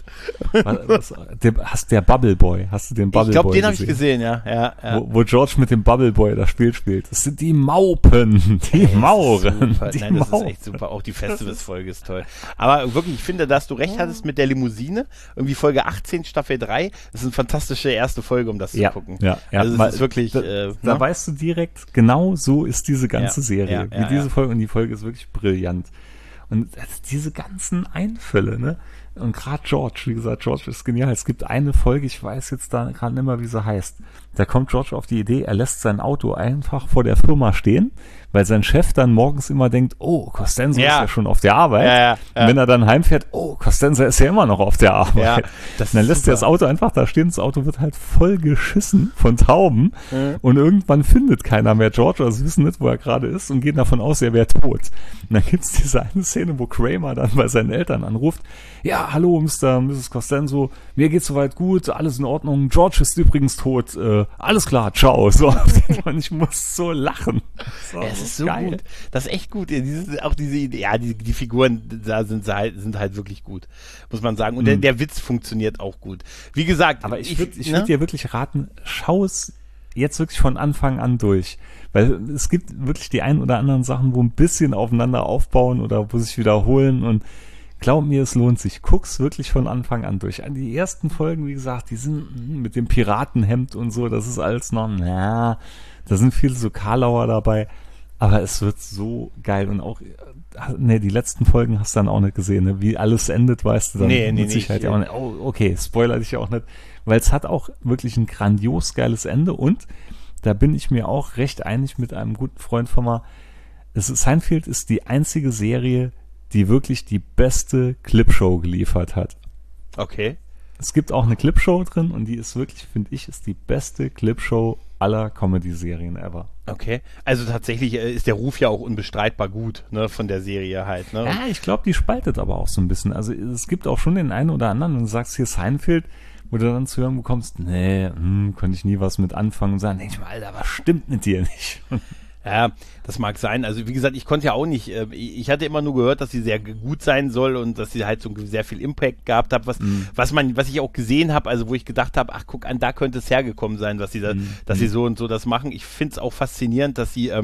Hast du den Bubble Boy gesehen? Ich glaube, den habe ich gesehen, ja. Wo George mit dem Bubble Boy das Spiel spielt. Das sind die Maupen, die Mauren. Das ist echt super. Auch die Festivals-Folge ist toll. Aber wirklich, ich finde, dass du recht hattest mit der Limousine. Irgendwie Folge 18, Staffel 3. Das ist eine fantastische erste Folge, um das zu gucken. Ja. Also es ist wirklich... Da weißt du direkt, genau so ist diese ganze Serie. Diese Folge, und die Folge ist wirklich brillant. Und diese ganzen Einfälle, ne? Und gerade George, wie gesagt, George ist genial. Es gibt eine Folge, ich weiß jetzt da gerade nicht mehr, wie sie heißt. Da kommt George auf die Idee, er lässt sein Auto einfach vor der Firma stehen, weil sein Chef dann morgens immer denkt, oh, Costanza ist ja schon auf der Arbeit. Und wenn er dann heimfährt, oh, Costanza ist ja immer noch auf der Arbeit. Und dann lässt er das Auto einfach da stehen. Das Auto wird halt voll geschissen von Tauben. Und irgendwann findet keiner mehr George, also sie wissen nicht, wo er gerade ist und gehen davon aus, er wäre tot. Und dann gibt's diese eine Szene, wo Kramer dann bei seinen Eltern anruft, ja, hallo, Mrs. Costanzo, mir geht's soweit gut, alles in Ordnung, George ist übrigens tot, alles klar, ciao. So, und ich muss so lachen. Es ist so geil. Gut. Das ist echt gut. Auch diese Idee, die Figuren da sind halt wirklich gut, muss man sagen. Und der Witz funktioniert auch gut. Wie gesagt, aber ich würde dir wirklich raten, schau es jetzt wirklich von Anfang an durch. Weil es gibt wirklich die ein oder anderen Sachen, wo ein bisschen aufeinander aufbauen oder wo sich wiederholen und glaub mir, es lohnt sich. Guck's wirklich von Anfang an durch. Die ersten Folgen, wie gesagt, die sind mit dem Piratenhemd und so, das ist alles noch, da sind viele so Karlauer dabei, aber es wird so geil und auch, die letzten Folgen hast du dann auch nicht gesehen, ne? Wie alles endet, weißt du dann mit Sicherheit ja auch nicht. Oh, okay, spoiler dich auch nicht, weil es hat auch wirklich ein grandios geiles Ende und da bin ich mir auch recht einig mit einem guten Freund von mir. Seinfeld ist die einzige Serie, die wirklich die beste Clipshow geliefert hat. Okay. Es gibt auch eine Clipshow drin und die ist wirklich, finde ich, ist die beste Clipshow aller Comedy-Serien ever. Okay, also tatsächlich ist der Ruf ja auch unbestreitbar gut, ne, von der Serie halt, ne? Ja, ich glaube, die spaltet aber auch so ein bisschen. Also es gibt auch schon den einen oder anderen, und du sagst hier Seinfeld, wo du dann zu hören bekommst, nee, könnte ich nie was mit anfangen und sagen, denk ich mal, Alter, was stimmt mit dir nicht? Ja, das mag sein. Also wie gesagt, ich konnte ja auch nicht, ich hatte immer nur gehört, dass sie sehr gut sein soll und dass sie halt so sehr viel Impact gehabt hat, was ich auch gesehen habe, also wo ich gedacht habe, ach guck an, da könnte es hergekommen sein, dass sie dass sie so und so das machen. Ich finde es auch faszinierend, dass sie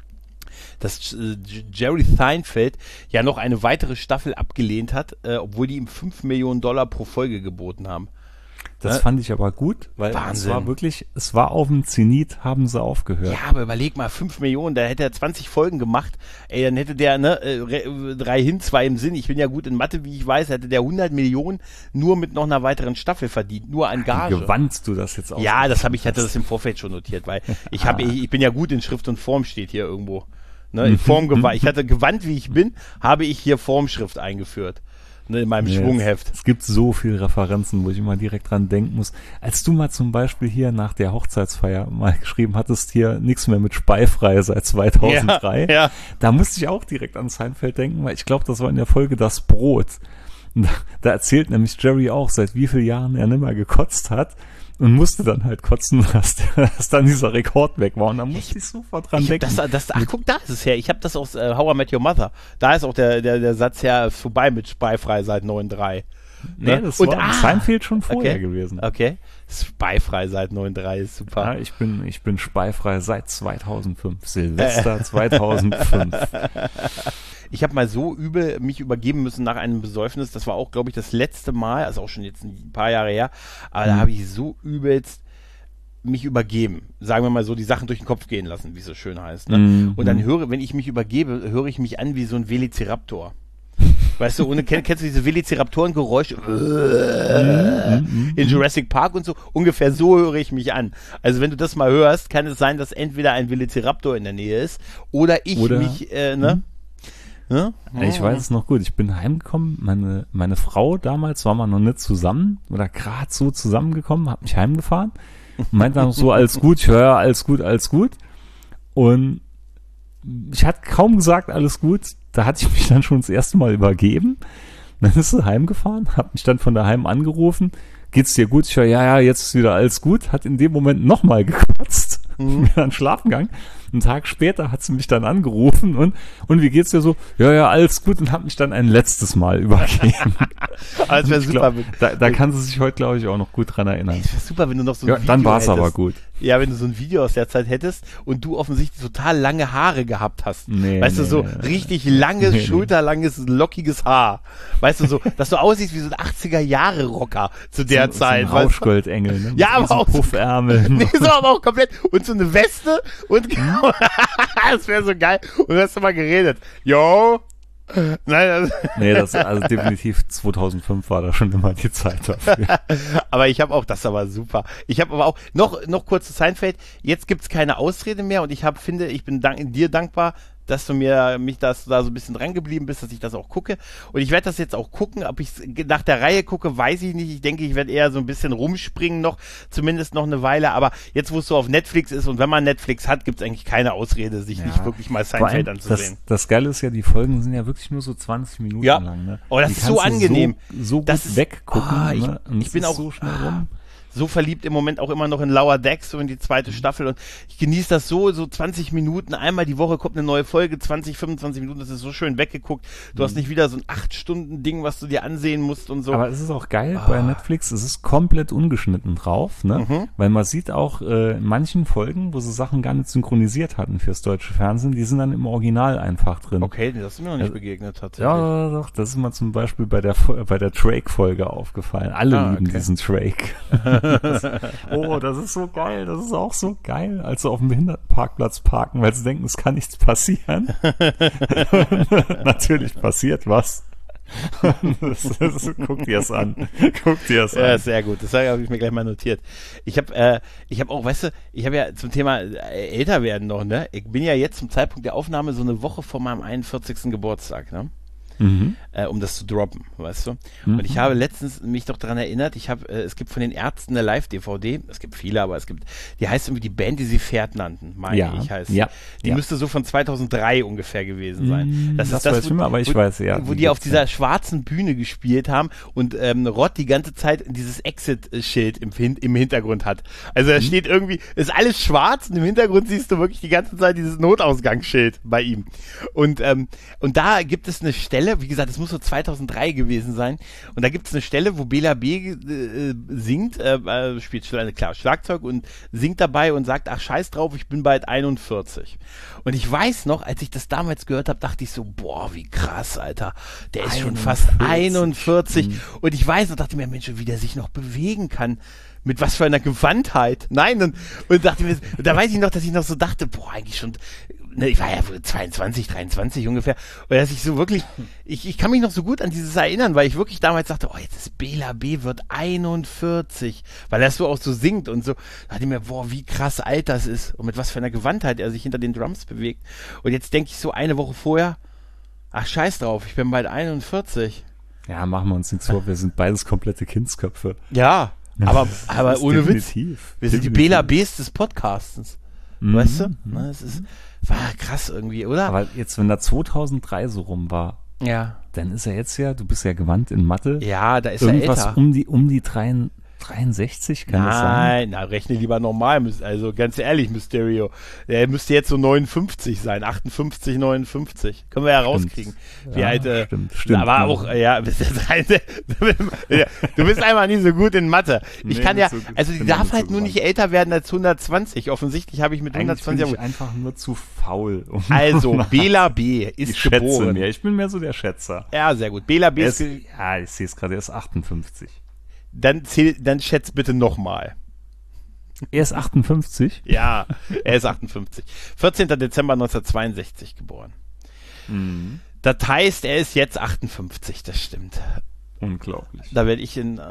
dass Jerry Seinfeld ja noch eine weitere Staffel abgelehnt hat, obwohl die ihm $5 Millionen pro Folge geboten haben. Das fand ich aber gut, weil es war auf dem Zenit, haben sie aufgehört. Ja, aber überleg mal, 5 Millionen, da hätte er 20 Folgen gemacht, ey, dann hätte der, 3 hin, 2 im Sinn, ich bin ja gut in Mathe, wie ich weiß, hätte der 100 Millionen nur mit noch einer weiteren Staffel verdient, nur an Gage. Wie gewandst du das jetzt aus? Ja, hatte das im Vorfeld schon notiert, weil ich bin ja gut in Schrift und Form, steht hier irgendwo. Ne, in Form ich hatte gewandt, wie ich bin, habe ich hier Formschrift eingeführt. In meinem Schwungheft. Es gibt so viele Referenzen, wo ich immer direkt dran denken muss. Als du mal zum Beispiel hier nach der Hochzeitsfeier mal geschrieben hattest, hier nichts mehr mit Speifrei seit 2003, da musste ich auch direkt an Seinfeld denken, weil ich glaube, das war in der Folge Das Brot. Und da erzählt nämlich Jerry auch, seit wie vielen Jahren er nimmer gekotzt hat. Und musste dann halt kotzen, dass dann dieser Rekord weg war. Und da musste ich sofort dran denken. Ach, guck, da ist es her. Ich habe das aus How I Met Your Mother. Da ist auch der Satz her, vorbei mit Speifrei seit 9.3. Nee, das war Seinfeld schon vorher gewesen. Okay, Speifrei seit 9.3 ist super. Ja, ich bin speifrei seit 2005. Silvester 2005. Ich habe mal so übel mich übergeben müssen nach einem Besäufnis. Das war auch, glaube ich, das letzte Mal, also auch schon jetzt ein paar Jahre her, aber da habe ich so übelst mich übergeben. Sagen wir mal so, die Sachen durch den Kopf gehen lassen, wie es so schön heißt. Ne? Und dann wenn ich mich übergebe, höre ich mich an wie so ein Velociraptor. Weißt du, kennst du diese Velociraptoren-Geräusche in Jurassic Park und so? Ungefähr so höre ich mich an. Also wenn du das mal hörst, kann es sein, dass entweder ein Velociraptor in der Nähe ist oder mich, ne? Ja? Ich weiß es noch gut. Ich bin heimgekommen. Meine Frau damals war mal noch nicht zusammen oder gerade so zusammengekommen, hat mich heimgefahren und meinte dann so, alles gut, ich höre, alles gut, alles gut. Und ich hatte kaum gesagt, alles gut. Da hatte ich mich dann schon das erste Mal übergeben. Dann ist sie heimgefahren, hat mich dann von daheim angerufen. Geht's dir gut? Ich höre, ja, jetzt ist wieder alles gut. Hat in dem Moment nochmal gekotzt. Bin dann schlafen gegangen. Einen Tag später hat sie mich dann angerufen und wie geht's dir so? Ja, alles gut, und hat mich dann ein letztes Mal übergeben. Aber wäre super. Da kann sie sich heute, glaube ich, auch noch gut dran erinnern. Es wäre super, wenn du noch so ein Video dann war es aber gut. Ja, wenn du so ein Video aus der Zeit hättest und du offensichtlich total lange Haare gehabt hast. Weißt du, so richtig langes, schulterlanges, lockiges Haar. Weißt du, so, dass du aussiehst wie so ein 80er-Jahre-Rocker zu der Zeit. So ein Rauschgoldengel, ne? Ja, aber so auch Puffärmel. Nee, so aber auch komplett. Und so eine Weste und das wäre so geil. Und du hast mal geredet. Yo. Nein, also definitiv 2005 war da schon immer die Zeit dafür. Aber ich habe auch, das war super. Ich habe aber auch, noch kurz zu Seinfeld, jetzt gibt's keine Ausrede mehr und ich bin dir dankbar, dass du da so ein bisschen dran geblieben bist, dass ich das auch gucke. Und ich werde das jetzt auch gucken, ob ich nach der Reihe gucke, weiß ich nicht. Ich denke, ich werde eher so ein bisschen rumspringen noch, zumindest noch eine Weile. Aber jetzt, wo es so auf Netflix ist und wenn man Netflix hat, gibt es eigentlich keine Ausrede, sich nicht wirklich mal Seinfeld anzusehen. Das Geile ist ja, die Folgen sind ja wirklich nur so 20 Minuten lang. Ne? Oh, das ist so angenehm. So gut weggucken. Ne? Ich bin auch so schnell rum. So verliebt im Moment auch immer noch in Lower Decks, so in die zweite Staffel, und ich genieße das so 20 Minuten, einmal die Woche kommt eine neue Folge, 20, 25 Minuten, das ist so schön weggeguckt, du hast nicht wieder so ein 8-Stunden-Ding, was du dir ansehen musst und so. Aber es ist auch geil bei Netflix, es ist komplett ungeschnitten drauf, ne? Weil man sieht auch in manchen Folgen, wo sie Sachen gar nicht synchronisiert hatten fürs deutsche Fernsehen, die sind dann im Original einfach drin. Okay, das ist mir noch nicht begegnet tatsächlich. Ja, doch, das ist mir zum Beispiel bei der Drake-Folge aufgefallen. Alle lieben diesen Drake. Das ist so geil, das ist auch so geil, als sie auf dem Behindertenparkplatz parken, weil sie denken, es kann nichts passieren. Natürlich passiert was. Guck dir es an. Ja, sehr gut. Das habe ich mir gleich mal notiert. Ich habe auch, weißt du, ich habe ja zum Thema älter werden noch, ne? Ich bin ja jetzt zum Zeitpunkt der Aufnahme so eine Woche vor meinem 41. Geburtstag, ne? um das zu droppen, weißt du? Und ich habe letztens mich doch daran erinnert, es gibt von den Ärzten eine Live-DVD, es gibt viele, aber die heißt irgendwie die Band, die sie Pferd nannten, meine ich heißt. Ja. Die müsste so von 2003 ungefähr gewesen sein. Das weiß ich immer, aber ich weiß, ja. Wo die auf dieser schwarzen Bühne gespielt haben und Rod die ganze Zeit dieses Exit-Schild im Hintergrund hat. Also da steht irgendwie, ist alles schwarz und im Hintergrund siehst du wirklich die ganze Zeit dieses Notausgangsschild bei ihm. Und da gibt es eine Stelle, wie gesagt, es muss so 2003 gewesen sein, und da gibt es eine Stelle, wo Bela B. Singt, spielt Schlagzeug und singt dabei und sagt, ach scheiß drauf, ich bin bald 41. Und ich weiß noch, als ich das damals gehört habe, dachte ich so, boah, wie krass, Alter, der ist schon fast 41. Und ich weiß noch, dachte mir, Mensch, wie der sich noch bewegen kann. Mit was für einer Gewandtheit. Nein, und dachte mir, da weiß ich noch, dass ich noch so dachte, boah, eigentlich schon, ne, ich war ja 22, 23 ungefähr, und dass ich so wirklich, ich kann mich noch so gut an dieses erinnern, weil ich wirklich damals dachte, oh, jetzt ist Bela B. wird 41, weil er so auch so singt und so. Da dachte ich mir, boah, wie krass alt das ist und mit was für einer Gewandtheit er sich hinter den Drums bewegt. Und jetzt denke ich so eine Woche vorher, ach scheiß drauf, ich bin bald 41. Ja, machen wir uns nichts vor, wir sind beides komplette Kindsköpfe. Ja. Aber ohne Witz, wir sind die Bela Bs des Podcastens, weißt du? Na, war krass irgendwie, oder? Aber jetzt, wenn da 2003 so rum war, dann ist er jetzt du bist ja gewandt in Mathe. Ja, da ist irgendwas er älter. um die 63, kann das sein? Nein, na, rechne lieber normal, also ganz ehrlich, Mysterio, er müsste jetzt so 59 sein, 58, 59, können wir ja rauskriegen. Wie alt, stimmt. Aber auch, du bist einfach nie so gut in Mathe. Ich kann ja, also die darf halt nur nicht älter werden als 120, offensichtlich habe ich mit 120... Bin ich einfach nur zu faul. Also, Bela B. ist geboren. Ich bin mehr so der Schätzer. Ja, sehr gut. Bela B. ich sehe es gerade, er ist 58. Dann schätzt bitte nochmal. Er ist 58? Ja, er ist 58. 14. Dezember 1962 geboren. Das heißt, er ist jetzt 58, das stimmt. Unglaublich. Da werde ich in...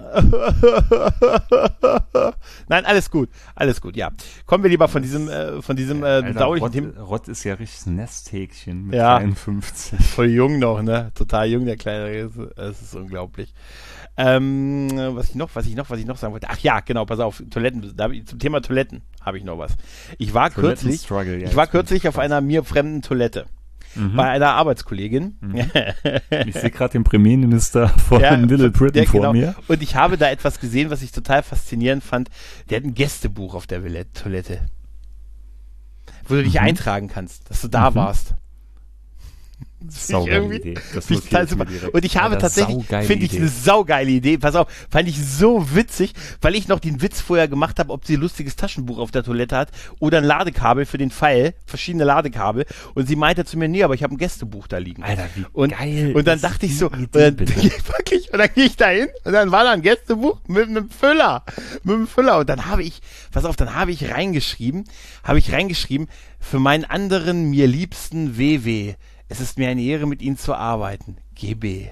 Nein, alles gut, ja. Kommen wir lieber von diesem bedauerlichen Thema. Rott ist ja richtig ein Nesthäkchen mit 53. Voll jung noch, ne? Total jung, der Kleine. Es ist unglaublich. Was ich noch sagen wollte. Ach ja, genau, pass auf, Toiletten, zum Thema Toiletten habe ich noch was. Ich war kürzlich auf einer mir fremden Toilette. Bei einer Arbeitskollegin. Ich sehe gerade den Premierminister von Little Britain vor mir. Und ich habe da etwas gesehen, was ich total faszinierend fand. Der hat ein Gästebuch auf der Toilette. Wo du dich eintragen kannst, dass du da warst. Saugeile Idee. Das ist total super. Und ich habe tatsächlich, finde ich eine saugeile Idee. Pass auf, fand ich so witzig, weil ich noch den Witz vorher gemacht habe, ob sie ein lustiges Taschenbuch auf der Toilette hat oder ein Ladekabel für den Pfeil, verschiedene Ladekabel. Und sie meinte zu mir, nee, aber ich habe ein Gästebuch da liegen. Alter, wie geil. Und dann dachte ich so, und dann gehe ich da hin und dann war da ein Gästebuch mit einem Füller. Und dann habe ich reingeschrieben, für meinen anderen, mir liebsten WW. Es ist mir eine Ehre, mit Ihnen zu arbeiten. GB.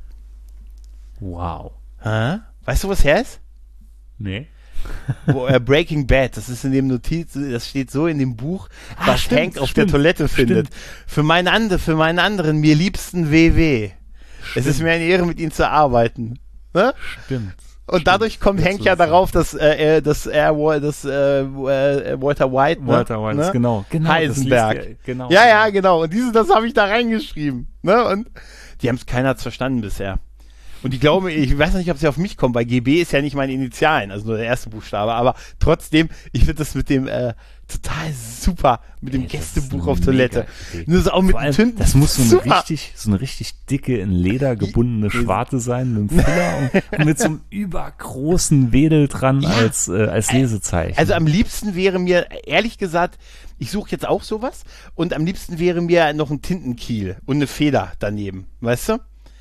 Wow. Weißt du, was her ist? Nee. Breaking Bad, das ist in dem Notiz, das steht so in dem Buch, was Hank auf der Toilette findet. Für meinen anderen, mir liebsten WW. Es ist mir eine Ehre, mit Ihnen zu arbeiten. Ne? Stimmt. Und dadurch kommt Hank ja darauf, dass Walter White, ne? genau. Heisenberg. Genau. Ja, genau. Und das habe ich da reingeschrieben. Ne? Und die haben es keiner verstanden bisher. Und ich glaube, ich weiß nicht, ob sie auf mich kommen, weil GB ist ja nicht meine Initialen, also nur der erste Buchstabe, aber trotzdem, ich finde das mit dem total super, mit dem Gästebuch auf Toilette. Nur so auch mit allem, das muss so eine richtig dicke, in Leder gebundene Schwarte sein, mit einem Füller und mit so einem übergroßen Wedel dran als Lesezeichen. Also am liebsten wäre mir, ehrlich gesagt, ich suche jetzt auch sowas und am liebsten wäre mir noch ein Tintenkiel und eine Feder daneben, weißt du?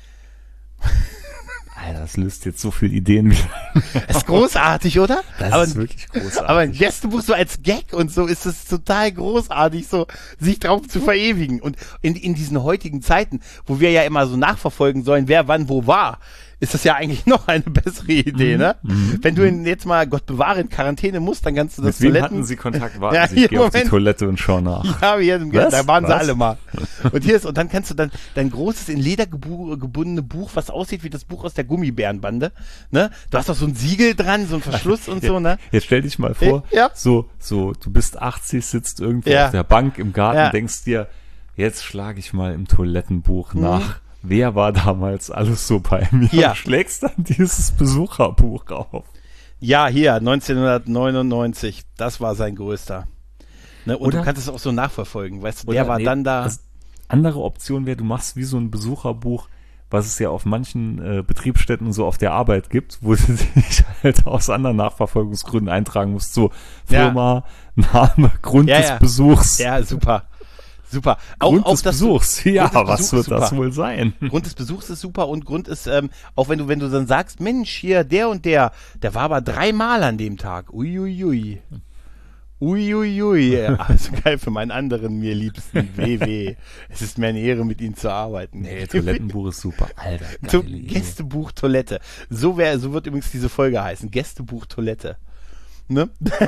Alter, das löst jetzt so viele Ideen wieder. Das ist großartig, oder? Das ist wirklich großartig. Aber ein Gästebuch so als Gag und so ist es total großartig, so sich drauf zu verewigen. Und in diesen heutigen Zeiten, wo wir ja immer so nachverfolgen sollen, wer wann wo war, ist das ja eigentlich noch eine bessere Idee, ne? Wenn du jetzt mal, Gott bewahre, in Quarantäne musst, dann kannst du das Mit wem hatten Sie Kontakt? Warten Sie, ich gehe auf die Toilette und schau nach. Ja, da waren sie alle mal. Und dann kannst du dann dein großes, in Leder gebundene Buch, was aussieht wie das Buch aus der Gummibärenbande, ne? Du hast doch so ein Siegel dran, so ein Verschluss und so, ne? Jetzt stell dich mal vor, so, du bist 80, sitzt irgendwo auf der Bank im Garten, denkst dir, jetzt schlage ich mal im Toilettenbuch nach. Wer war damals alles so bei mir? Ja. Und schlägst dann dieses Besucherbuch auf. Ja, hier, 1999, das war sein größter. Ne? Und du kannst es auch so nachverfolgen, weißt du, der war dann da. Also, andere Option wäre, du machst wie so ein Besucherbuch, was es ja auf manchen Betriebsstätten so auf der Arbeit gibt, wo du dich halt aus anderen Nachverfolgungsgründen eintragen musst. So Firma, Name, Grund des Besuchs. Ja, super. Super. Grund des Besuchs. Ja, was wird super. Das wohl sein? Grund des Besuchs ist super und Grund ist, auch wenn du dann sagst, Mensch, hier, der und der war aber 3-mal an dem Tag. Uiuiui. Uiuiui. Also geil für meinen anderen, mir liebsten WW. Es ist mir eine Ehre, mit Ihnen zu arbeiten. Nee, Toilettenbuch ist super. Alter, Gästebuch Toilette. So wird übrigens diese Folge heißen. Gästebuch Toilette. Ne?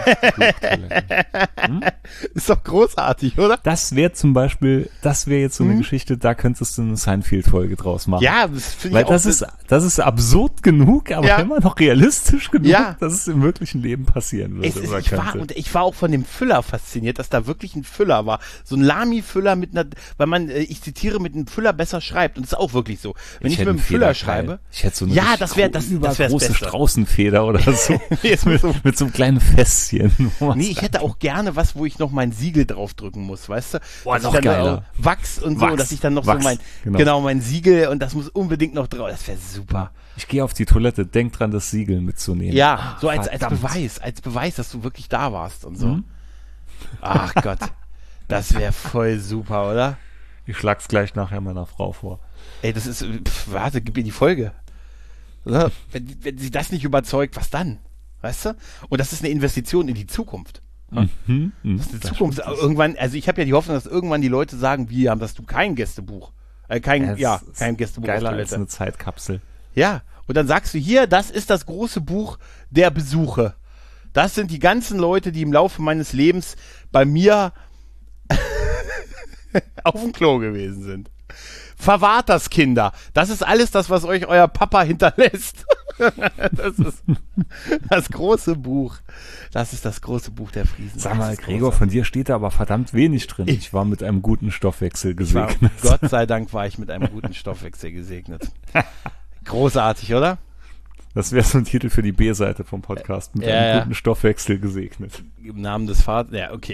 Ist doch großartig, oder? Das wäre jetzt so eine Geschichte, da könntest du eine Seinfeld-Folge draus machen. Ja, das finde Weil ich auch. Das ist absurd genug, aber immer noch realistisch genug, dass es im wirklichen Leben passieren würde. Ich war auch von dem Füller fasziniert, dass da wirklich ein Füller war. So ein Lamy-Füller weil man, ich zitiere, mit einem Füller besser schreibt. Und das ist auch wirklich so. Wenn ich mit einem Füller schreibe. Ich hätte so eine das wäre große Straußenfeder oder so. mit so einem kleinen Fässchen. Nee, ich hätte auch gerne was, wo ich noch mein Siegel draufdrücken muss, weißt du? Boah, noch geiler. Wachs und so, dass ich dann noch so mein Siegel und das muss unbedingt noch drauf. Das wäre super. Ich gehe auf die Toilette, denk dran, das Siegel mitzunehmen. Ja, so als Beweis, dass du wirklich da warst und so. Ach Gott, das wäre voll super, oder? Ich schlag's gleich nachher meiner Frau vor. Ey, das ist, warte, gib mir die Folge. Oder? Wenn sie das nicht überzeugt, was dann? Weißt du? Und das ist eine Investition in die Zukunft. Das ist eine Zukunft. Irgendwann, also ich habe ja die Hoffnung, dass irgendwann die Leute sagen, hast du kein Gästebuch? Kein Gästebuch. Geiler als eine Zeitkapsel. Ja, und dann sagst du hier, das ist das große Buch der Besuche. Das sind die ganzen Leute, die im Laufe meines Lebens bei mir auf dem Klo gewesen sind. Verwahrt das, Kinder. Das ist alles das, was euch euer Papa hinterlässt. Das ist das große Buch. Das ist das große Buch der Friesen. Sag mal, Gregor, von dir steht da aber verdammt wenig drin. Ich war mit einem guten Stoffwechsel gesegnet. Gott sei Dank war ich mit einem guten Stoffwechsel gesegnet. Großartig, oder? Das wäre so ein Titel für die B-Seite vom Podcast. Mit einem guten Stoffwechsel gesegnet. Im Namen des Vaters. Ja, okay.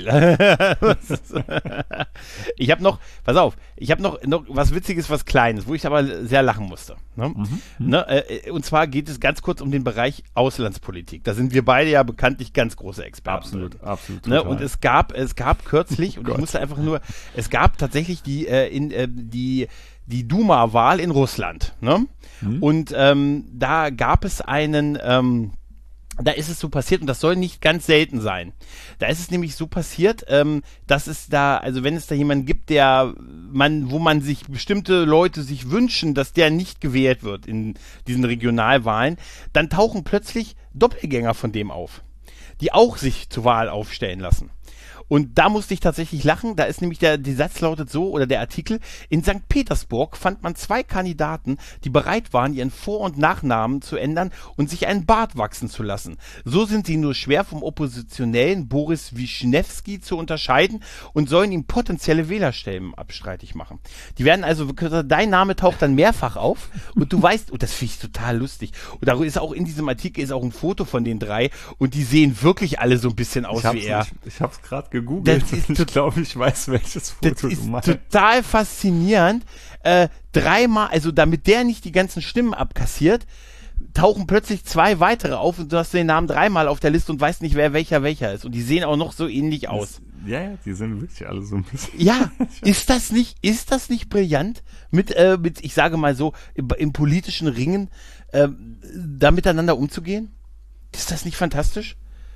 Ich habe noch was Witziges, was Kleines, wo ich aber sehr lachen musste. Ne? Und zwar geht es ganz kurz um den Bereich Auslandspolitik. Da sind wir beide ja bekanntlich ganz große Experten. Absolut. Ne? Und es gab kürzlich, und ich musste einfach nur, es gab tatsächlich die Duma-Wahl in Russland. Ne? Und da gab es da ist es so passiert, und das soll nicht ganz selten sein. Da ist es nämlich so passiert, dass es da, also wenn es da jemanden gibt, wo man sich bestimmte Leute sich wünschen, dass der nicht gewählt wird in diesen Regionalwahlen, dann tauchen plötzlich Doppelgänger von dem auf, die auch sich zur Wahl aufstellen lassen. Und da musste ich tatsächlich lachen, da ist nämlich die Satz lautet so, oder der Artikel, in St. Petersburg fand man 2 Kandidaten, die bereit waren, ihren Vor- und Nachnamen zu ändern und sich einen Bart wachsen zu lassen. So sind sie nur schwer vom oppositionellen Boris Wischnewski zu unterscheiden und sollen ihm potenzielle Wählerstimmen abstreitig machen. Die werden also, dein Name taucht dann mehrfach auf und du weißt, und das finde ich total lustig, und da ist auch in diesem Artikel ist auch ein Foto von den 3 und die sehen wirklich alle so ein bisschen aus wie er. Ich hab's gerade gegoogelt. Ich glaube, ich weiß, welches Foto du meinst. Total faszinierend. 3-mal, also damit der nicht die ganzen Stimmen abkassiert, tauchen plötzlich 2 weitere auf und du hast den Namen 3-mal auf der Liste und weißt nicht, wer welcher ist. Und die sehen auch noch so ähnlich aus. Ja, die sind wirklich alle so ein bisschen. Ja, ist das nicht brillant? Mit, ich sage mal so, im politischen Ringen, da miteinander umzugehen? Ist das nicht fantastisch?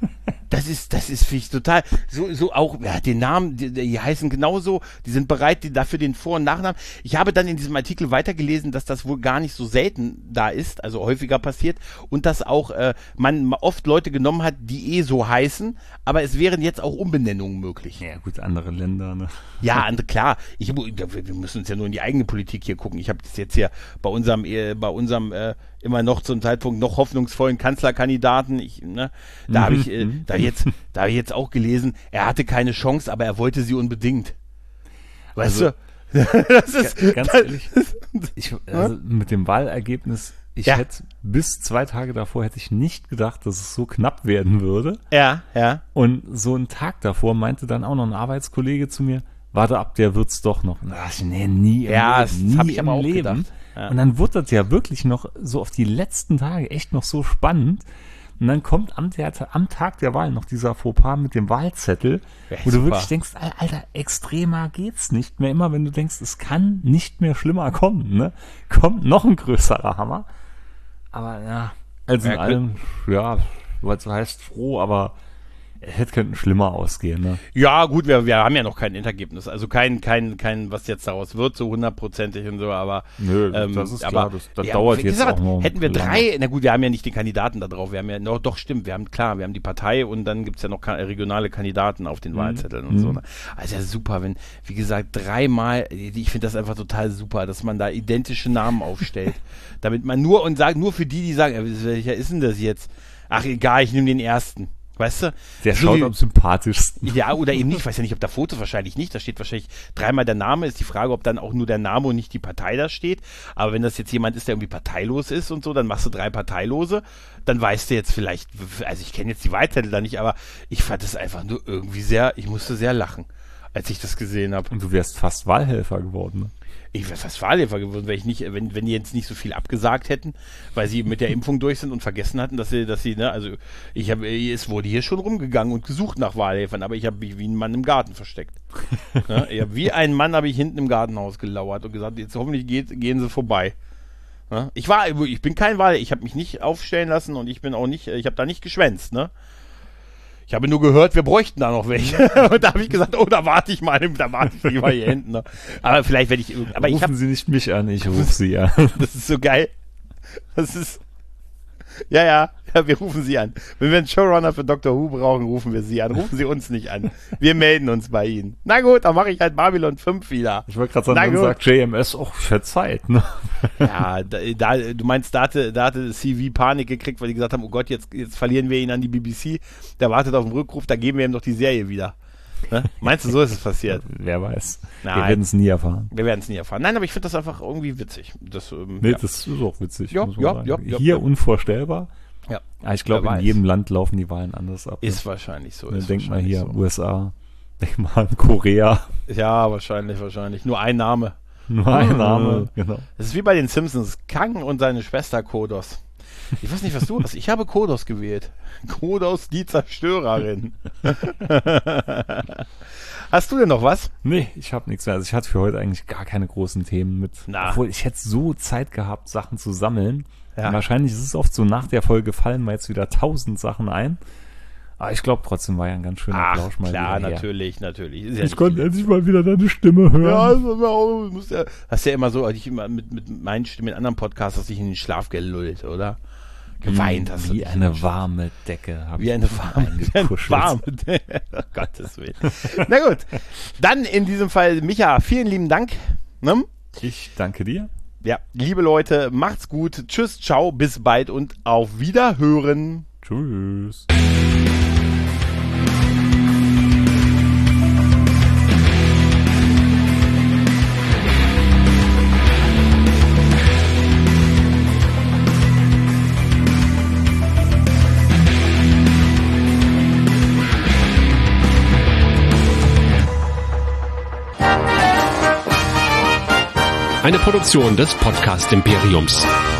Das ist finde ich total, so auch, ja, den Namen, die heißen genauso, die sind bereit, dafür den Vor- und Nachnamen. Ich habe dann in diesem Artikel weitergelesen, dass das wohl gar nicht so selten da ist, also häufiger passiert und dass auch man oft Leute genommen hat, die so heißen, aber es wären jetzt auch Umbenennungen möglich. Ja gut, andere Länder, ne? Ja, klar, wir müssen uns ja nur in die eigene Politik hier gucken. Ich habe das jetzt hier bei unserem immer noch zum Zeitpunkt noch hoffnungsvollen Kanzlerkandidaten, da habe ich jetzt auch gelesen, er hatte keine Chance, aber er wollte sie unbedingt. Weißt du? Das ist ganz ehrlich, mit dem Wahlergebnis, ich hätte bis 2 Tage davor hätte ich nicht gedacht, dass es so knapp werden würde. Ja. Und so einen Tag davor meinte dann auch noch ein Arbeitskollege zu mir, warte ab, der wird's doch noch. Nee, nie im Leben. Das habe ich aber auch gedacht. Ja. Und dann wurde das ja wirklich noch so auf die letzten Tage echt noch so spannend. Und dann kommt am Tag der Wahl noch dieser Fauxpas mit dem Wahlzettel, wo du wirklich denkst, Alter, extremer geht's nicht mehr. Immer wenn du denkst, es kann nicht mehr schlimmer kommen, ne? Kommt noch ein größerer Hammer. Aber ja, also in allem, weil es heißt froh, aber es könnte schlimmer ausgehen, ne? Ja, gut, wir haben ja noch kein Endergebnis, also kein, was jetzt daraus wird, so 100%ig und so, aber nö, das ist klar, das dauert jetzt auch noch. Hätten wir 3, na gut, wir haben ja nicht die Kandidaten da drauf, wir haben ja, doch stimmt, wir haben die Partei und dann gibt's ja noch regionale Kandidaten auf den Wahlzetteln und so. Ne? Also ja super, wenn, wie gesagt, 3-mal, ich finde das einfach total super, dass man da identische Namen aufstellt, damit man nur für die sagen, welcher ist denn das jetzt? Ach egal, ich nehme den ersten. Weißt du? Der schaut am sympathischsten. Ja, oder eben nicht. Ich weiß ja nicht, ob da Fotos wahrscheinlich nicht. Da steht wahrscheinlich 3-mal der Name. Ist die Frage, ob dann auch nur der Name und nicht die Partei da steht. Aber wenn das jetzt jemand ist, der irgendwie parteilos ist und so, dann machst du 3 Parteilose. Dann weißt du jetzt vielleicht, also ich kenne jetzt die Wahlzettel da nicht, aber ich fand es einfach nur irgendwie ich musste sehr lachen, als ich das gesehen habe. Und du wärst fast Wahlhelfer geworden, ne? Ich wäre fast Wahlhelfer geworden, wenn die jetzt nicht so viel abgesagt hätten, weil sie mit der Impfung durch sind und vergessen hatten, dass sie, ne, also es wurde hier schon rumgegangen und gesucht nach Wahlhelfern, aber ich habe mich wie ein Mann im Garten versteckt. Ne? Wie ein Mann habe ich hinten im Gartenhaus gelauert und gesagt, jetzt hoffentlich gehen sie vorbei. Ne? Ich bin kein Wahlhelfer, ich habe mich nicht aufstellen lassen und ich habe da nicht geschwänzt, ne? Ich habe nur gehört, wir bräuchten da noch welche. Und da habe ich gesagt, da warte ich lieber hier hinten. Ne? Aber vielleicht werde ich... Aber rufen Sie nicht mich an, ich rufe Sie an. Das ist so geil. Das ist... Ja, wir rufen Sie an. Wenn wir einen Showrunner für Dr. Who brauchen, rufen wir Sie an. Rufen Sie uns nicht an. Wir melden uns bei Ihnen. Na gut, dann mache ich halt Babylon 5 wieder. Ich wollte gerade sagen, dann sagt JMS, ich hätte Zeit, ne? Ja, du meinst, da hatte CV Panik gekriegt, weil die gesagt haben, oh Gott, jetzt verlieren wir ihn an die BBC. Der wartet auf den Rückruf, da geben wir ihm doch die Serie wieder. Ne? Meinst du, so ist es passiert? Wer weiß. Nein. Wir werden es nie erfahren. Nein, aber ich finde das einfach irgendwie witzig. Das ist auch witzig. Ja. Hier unvorstellbar. Ja. Aber ich glaube, in jedem Land laufen die Wahlen anders ab. Ist wahrscheinlich so. Denk mal hier, USA, denk mal an Korea. Ja, wahrscheinlich. Nur ein Name. Genau. Das ist wie bei den Simpsons. Kang und seine Schwester Kodos. Ich weiß nicht, was du hast. Ich habe Kodos gewählt. Kodos, die Zerstörerin. Hast du denn noch was? Nee, ich habe nichts mehr. Also ich hatte für heute eigentlich gar keine großen Themen mit. Obwohl, ich hätte so Zeit gehabt, Sachen zu sammeln. Ja. Wahrscheinlich ist es oft so, nach der Folge fallen mir jetzt wieder 1000 Sachen ein. Aber ich glaube trotzdem war ja ein ganz schöner Plausch mal klar, wieder. Natürlich. Ist ich konnte endlich mal wieder deine Stimme hören. Ja, hast ja immer so, ich immer mit meinen Stimmen in anderen Podcasts hast dich in den Schlaf gelullt, oder? Geweint hast du. Wie eine warme Decke. Wie eine warme Decke. Gottes Willen. Na gut. Dann in diesem Fall, Micha, vielen lieben Dank. Ne? Ich danke dir. Ja, liebe Leute, macht's gut. Tschüss, ciao, bis bald und auf Wiederhören. Tschüss. Eine Produktion des Podcast Imperiums.